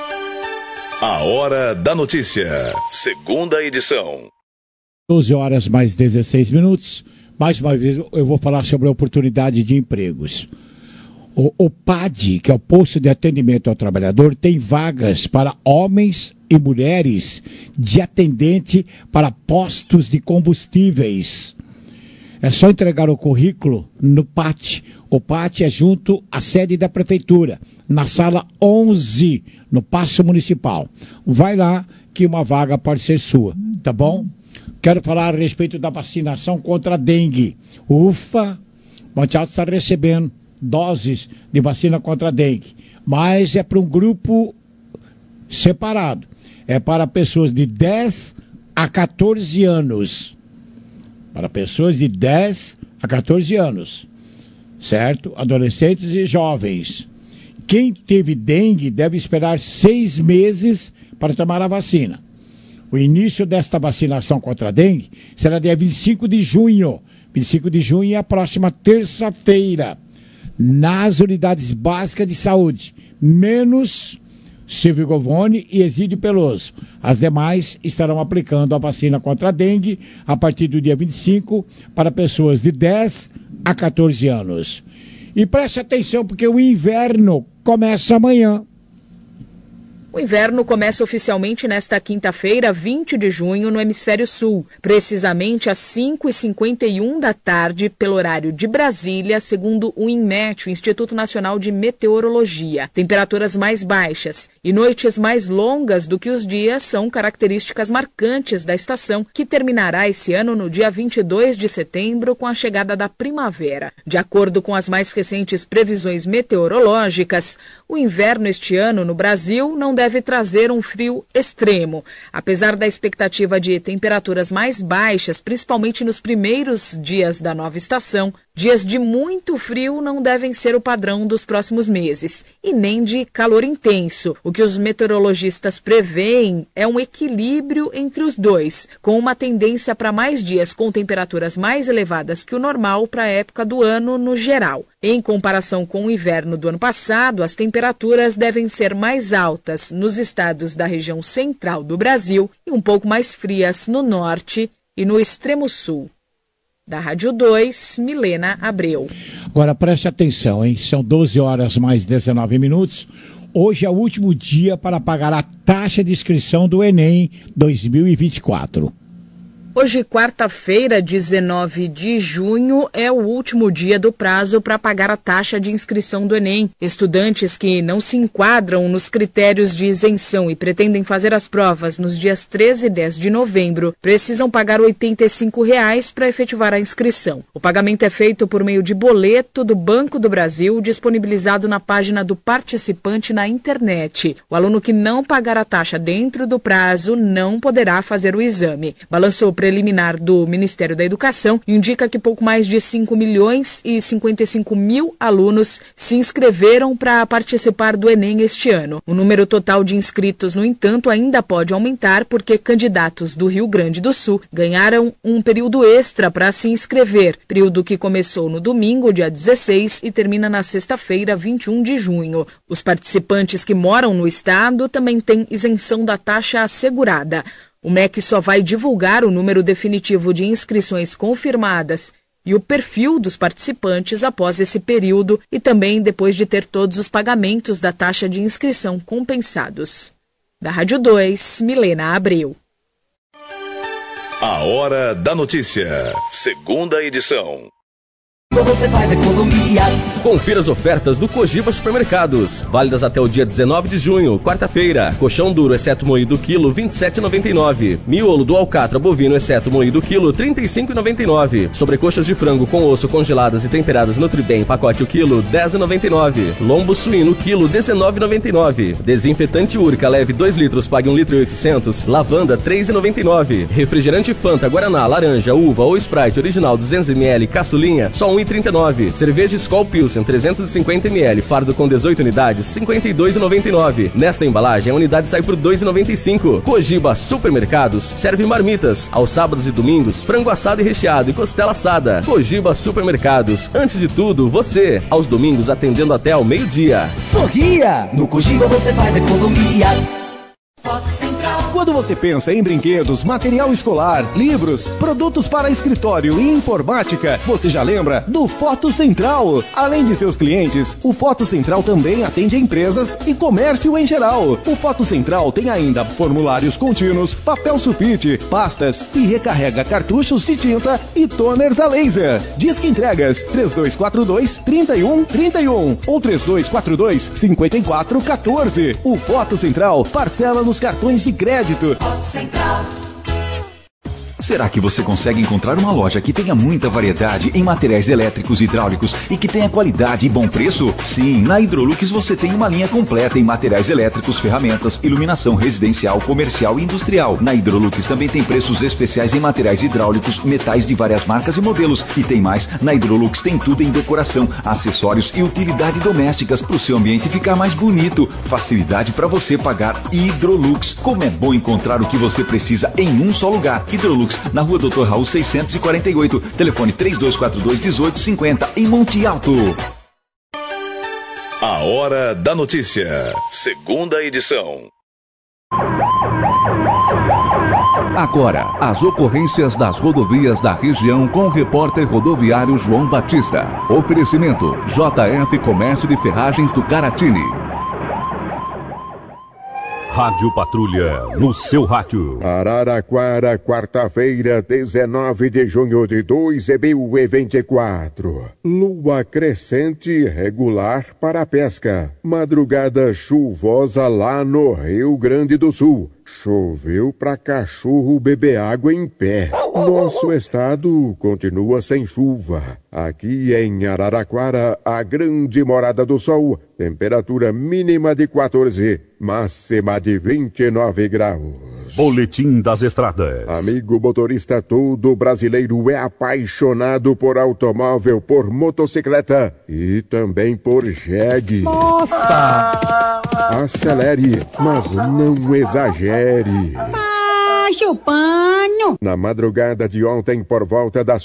A Hora da Notícia. Segunda edição.
12 horas mais 16 minutos. Mais uma vez eu vou falar sobre a oportunidade de empregos. O PAD, que é o Posto de Atendimento ao Trabalhador, tem vagas para homens e mulheres de atendente para postos de combustíveis. É só entregar o currículo no PAT. O PAT é junto à sede da Prefeitura, na sala 11, no Paço Municipal. Vai lá que uma vaga pode ser sua, tá bom? Quero falar a respeito da vacinação contra a dengue. Ufa! Monte Alto está recebendo doses de vacina contra a dengue, mas é para um grupo separado. É para pessoas de 10 a 14 anos. Para pessoas de 10 a 14 anos, certo? Adolescentes e jovens. Quem teve dengue deve esperar 6 meses para tomar a vacina. O início desta vacinação contra a dengue será dia 25 de junho. 25 de junho é a próxima terça-feira. Nas unidades básicas de saúde, menos Silvio Govone e Exídio Peloso. As demais estarão aplicando a vacina contra a dengue a partir do dia 25 para pessoas de 10 a 14 anos. E preste atenção porque o inverno começa amanhã.
O inverno começa oficialmente nesta quinta-feira, 20 de junho, no Hemisfério Sul, precisamente às 5h51 da tarde, pelo horário de Brasília, segundo o INMET, o Instituto Nacional de Meteorologia. Temperaturas mais baixas e noites mais longas do que os dias são características marcantes da estação, que terminará esse ano no dia 22 de setembro, com a chegada da primavera. De acordo com as mais recentes previsões meteorológicas, o inverno este ano no Brasil não deve trazer um frio extremo. Apesar da expectativa de temperaturas mais baixas, principalmente nos primeiros dias da nova estação, Dias de muito frio não devem ser o padrão dos próximos meses, e nem de calor intenso. O que os meteorologistas preveem é um equilíbrio entre os dois, com uma tendência para mais dias com temperaturas mais elevadas que o normal para a época do ano no geral. Em comparação com o inverno do ano passado, as temperaturas devem ser mais altas nos estados da região central do Brasil e um pouco mais frias no norte e no extremo sul. Da Rádio 2, Milena Abreu.
Agora preste atenção, hein? São 12 horas mais 19 minutos. Hoje é o último dia para pagar a taxa de inscrição do Enem 2024.
Hoje, quarta-feira, 19 de junho, é o último dia do prazo para pagar a taxa de inscrição do Enem. Estudantes que não se enquadram nos critérios de isenção e pretendem fazer as provas nos dias 13 e 10 de novembro precisam pagar R$ 85 para efetivar a inscrição. O pagamento é feito por meio de boleto do Banco do Brasil, disponibilizado na página do participante na internet. O aluno que não pagar a taxa dentro do prazo não poderá fazer o exame. Balanço preliminar do Ministério da Educação indica que pouco mais de 5 milhões e 55 mil alunos se inscreveram para participar do Enem este ano. O número total de inscritos, no entanto, ainda pode aumentar porque candidatos do Rio Grande do Sul ganharam um período extra para se inscrever, período que começou no domingo, dia 16, e termina na sexta-feira, 21 de junho. Os participantes que moram no estado também têm isenção da taxa assegurada. O MEC só vai divulgar o número definitivo de inscrições confirmadas e o perfil dos participantes após esse período e também depois de ter todos os pagamentos da taxa de inscrição compensados. Da Rádio 2, Milena Abreu.
A Hora da Notícia, segunda edição.
Você faz economia.
Confira as ofertas do Cogiba Supermercados, válidas até o dia 19 de junho, quarta-feira. Colchão duro, exceto moído quilo, R$ 27,99. Miolo do alcatra bovino, exceto moído quilo, R$ 35,99. Sobrecoxas de frango com osso congeladas e temperadas Nutribem, pacote o quilo, R$ 10,99. Lombo suíno, quilo, R$ 19,99. Desinfetante Urca, leve 2 litros, pague 1,8 litro. Lavanda, R$ 3,99. Refrigerante Fanta, Guaraná, laranja, uva ou Sprite original 200 ml, caçulinha, só R$ 1,39. Cerveja Skol Pilsen 350 ml, fardo com 18 unidades, R$ 52,99. Nesta embalagem, a unidade sai por R$ 2,95. Cogiba Supermercados serve marmitas. Aos sábados e domingos, frango assado e recheado e costela assada. Cogiba Supermercados. Antes de tudo, você. Aos domingos, atendendo até ao meio-dia.
Sorria! No Cogiba você faz economia.
Quando você pensa em brinquedos, material escolar, livros, produtos para escritório e informática, você já lembra do Foto Central. Além de seus clientes, o Foto Central também atende empresas e comércio em geral. O Foto Central tem ainda formulários contínuos, papel sulfite, pastas e recarrega cartuchos de tinta e toners a laser. Disque entregas 3242-3131 ou 3242-5414. O Foto Central parcela nos cartões de crédito.
Será que você consegue encontrar uma loja que tenha muita variedade em materiais elétricos e hidráulicos e que tenha qualidade e bom preço? Sim, na Hidrolux você tem uma linha completa em materiais elétricos, ferramentas, iluminação residencial, comercial e industrial. Na Hidrolux também tem preços especiais em materiais hidráulicos, metais de várias marcas e modelos. E tem mais, na Hidrolux tem tudo em decoração, acessórios e utilidade domésticas para o seu ambiente ficar mais bonito. Facilidade para você pagar. Hidrolux. Como é bom encontrar o que você precisa em um só lugar. Hidrolux, na Rua Dr. Raul 648, telefone 3242-1850, em Monte Alto.
A Hora da Notícia, segunda edição.
Agora, as ocorrências das rodovias da região com o repórter rodoviário João Batista. Oferecimento, JF Comércio de Ferragens do Caratini.
Rádio Patrulha, no seu rádio.
Araraquara, quarta-feira, 19 de junho de 2024. Lua crescente regular para a pesca. Madrugada chuvosa lá no Rio Grande do Sul. Choveu pra cachorro beber água em pé. Nosso estado continua sem chuva. Aqui em Araraquara, a grande morada do sol. Temperatura mínima de 14, máxima de 29 graus.
Boletim das Estradas.
Amigo motorista, todo brasileiro é apaixonado por automóvel, por motocicleta e também por jegue.
Nossa!
Acelere, mas não exagere.
Baixa o pano.
Na madrugada de ontem, por volta das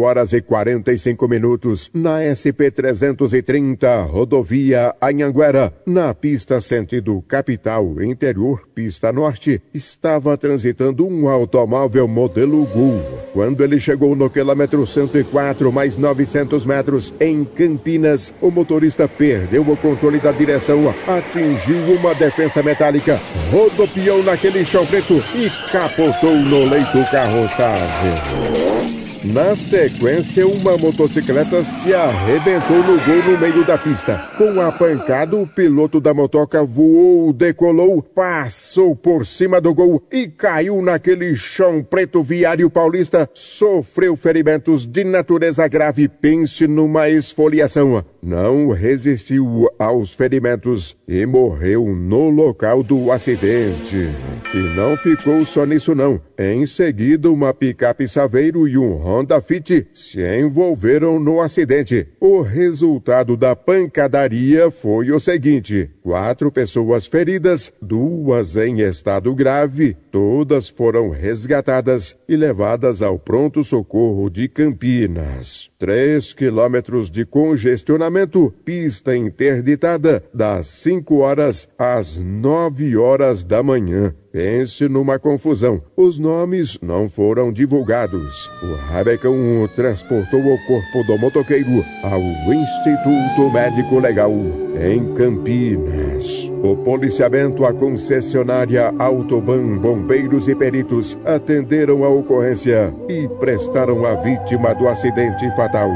4h45, na SP-330, rodovia Anhanguera, na pista sentido capital, interior, pista norte, estava transitando um automóvel modelo Gol. Quando ele chegou no quilômetro 104, mais 900 metros, em Campinas, o motorista perdeu o controle da direção, atingiu uma defensa metálica, rodopiou naquele chão preto e capotou no leito carroçável. Na sequência, uma motocicleta se arrebentou no gol no meio da pista. Com a pancada, o piloto da motoca voou, decolou, passou por cima do gol e caiu naquele chão preto viário paulista. Sofreu ferimentos de natureza grave, pense numa esfoliação. Não resistiu aos ferimentos e morreu no local do acidente. E não ficou só nisso não. Em seguida, uma picape Saveiro e um Honda Fit se envolveram no acidente. O resultado da pancadaria foi o seguinte: 4 pessoas feridas, 2 em estado grave, todas foram resgatadas e levadas ao pronto-socorro de Campinas. 3 quilômetros de congestionamento, pista interditada, das 5 horas às 9 horas da manhã. Pense numa confusão. Os nomes não foram divulgados. O Rabecão transportou o corpo do motoqueiro ao Instituto Médico Legal, em Campinas. O policiamento, a concessionária Autoban, bombeiros e peritos atenderam a ocorrência e prestaram à vítima do acidente fatal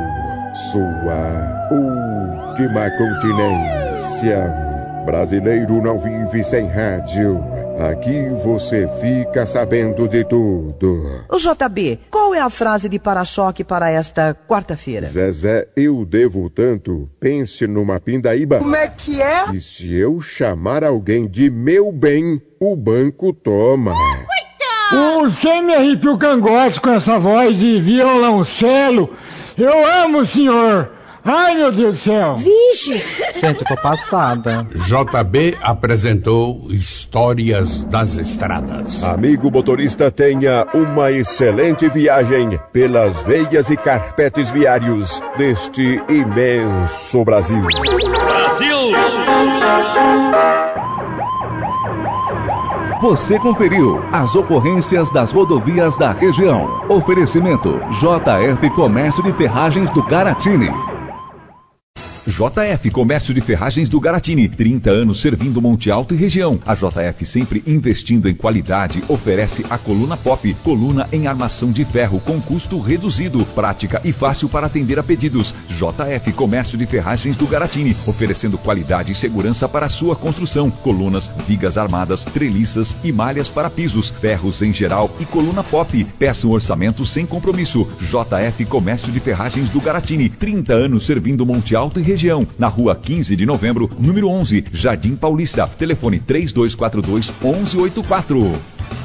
sua última continência. Brasileiro não vive sem rádio. Aqui você fica sabendo de tudo.
Ô JB, qual é a frase de para-choque para esta quarta-feira?
Zezé, eu devo tanto. Pense numa pindaíba.
Como é que é?
E se eu chamar alguém de meu bem, o banco toma.
Você me arrepia o cangote com essa voz de violoncelo. Eu amo o senhor. Ai, meu Deus do céu.
Vixe. Gente, eu tô passada.
JB apresentou Histórias das Estradas.
Amigo motorista, tenha uma excelente viagem pelas veias e carpetes viários deste imenso Brasil.
Brasil!
Você conferiu as ocorrências das rodovias da região. Oferecimento JF Comércio de Ferragens do Garatini. JF Comércio de Ferragens do Garatini, 30 anos servindo Monte Alto e região. A JF, sempre investindo em qualidade, oferece a coluna Pop, coluna em armação de ferro com custo reduzido, prática e fácil para atender a pedidos. JF Comércio de Ferragens do Garatini, oferecendo qualidade e segurança para a sua construção. Colunas, vigas armadas, treliças e malhas para pisos, ferros em geral e coluna Pop. Peça um orçamento sem compromisso. JF Comércio de Ferragens do Garatini, 30 anos servindo Monte Alto e região, na rua 15 de novembro, número 11, Jardim Paulista. Telefone 3242-1184.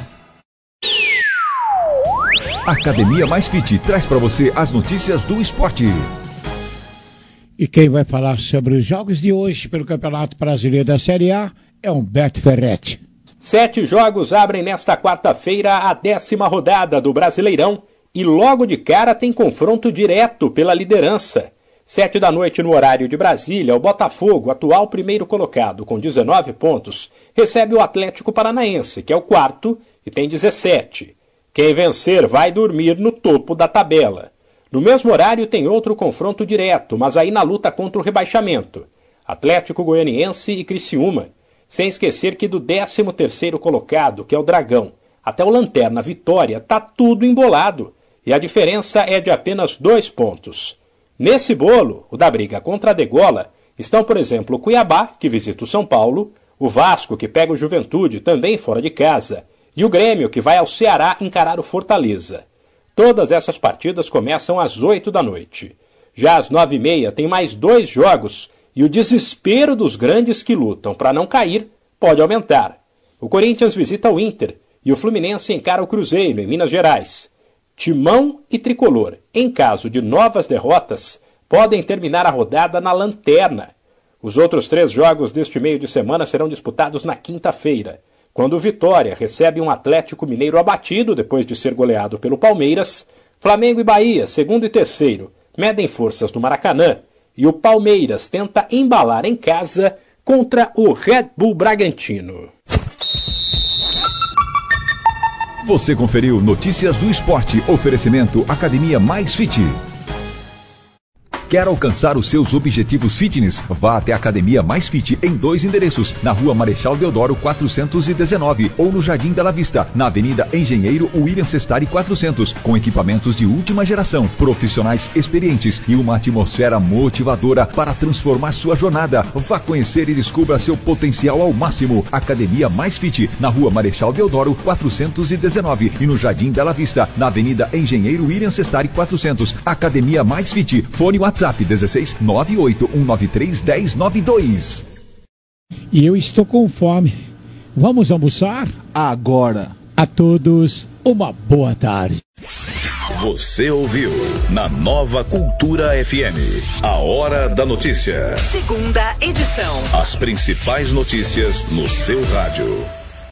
Academia Mais Fit traz para você as notícias do esporte.
E quem vai falar sobre os jogos de hoje pelo Campeonato Brasileiro da Série A é Humberto Ferretti.
7 jogos abrem nesta quarta-feira a 10ª rodada do Brasileirão e logo de cara tem confronto direto pela liderança. 7 da noite no horário de Brasília, o Botafogo, atual primeiro colocado com 19 pontos, recebe o Atlético Paranaense, que é o quarto e tem 17. Quem vencer vai dormir no topo da tabela. No mesmo horário tem outro confronto direto, mas aí na luta contra o rebaixamento. Atlético Goianiense e Criciúma. Sem esquecer que do 13º colocado, que é o Dragão, até o Lanterna Vitória, tá tudo embolado. E a diferença é de apenas 2 pontos. Nesse bolo, o da briga contra a degola, estão, por exemplo, o Cuiabá, que visita o São Paulo, o Vasco, que pega o Juventude, também fora de casa, e o Grêmio, que vai ao Ceará encarar o Fortaleza. Todas essas partidas começam às 8 da noite. Já às 9h30 tem mais 2 jogos, e o desespero dos grandes que lutam para não cair pode aumentar. O Corinthians visita o Inter, E o Fluminense encara o Cruzeiro, em Minas Gerais. Timão e Tricolor, em caso de novas derrotas, podem terminar a rodada na lanterna. Os outros 3 jogos deste meio de semana serão disputados na quinta-feira, quando o Vitória recebe um Atlético Mineiro abatido depois de ser goleado pelo Palmeiras. Flamengo e Bahia, segundo e terceiro, medem forças no Maracanã, e o Palmeiras tenta embalar em casa contra o Red Bull Bragantino.
Você conferiu Notícias do Esporte, oferecimento Academia Mais Fit. Quer alcançar os seus objetivos fitness? Vá até a Academia Mais Fit em 2 endereços, na Rua Marechal Deodoro 419 ou no Jardim Bela Vista, na Avenida Engenheiro William Sestari 400, com equipamentos de última geração, profissionais experientes e uma atmosfera motivadora para transformar sua jornada. Vá conhecer e descubra seu potencial ao máximo. Academia Mais Fit, na Rua Marechal Deodoro 419 e no Jardim Bela Vista, na Avenida Engenheiro William Sestari 400. Academia Mais Fit, fone WhatsApp 16 98193 1092.
E eu estou com fome. Vamos almoçar?
Agora.
A todos, uma boa tarde.
Você ouviu na Nova Cultura FM. A Hora da Notícia.
Segunda edição.
As principais notícias no seu rádio.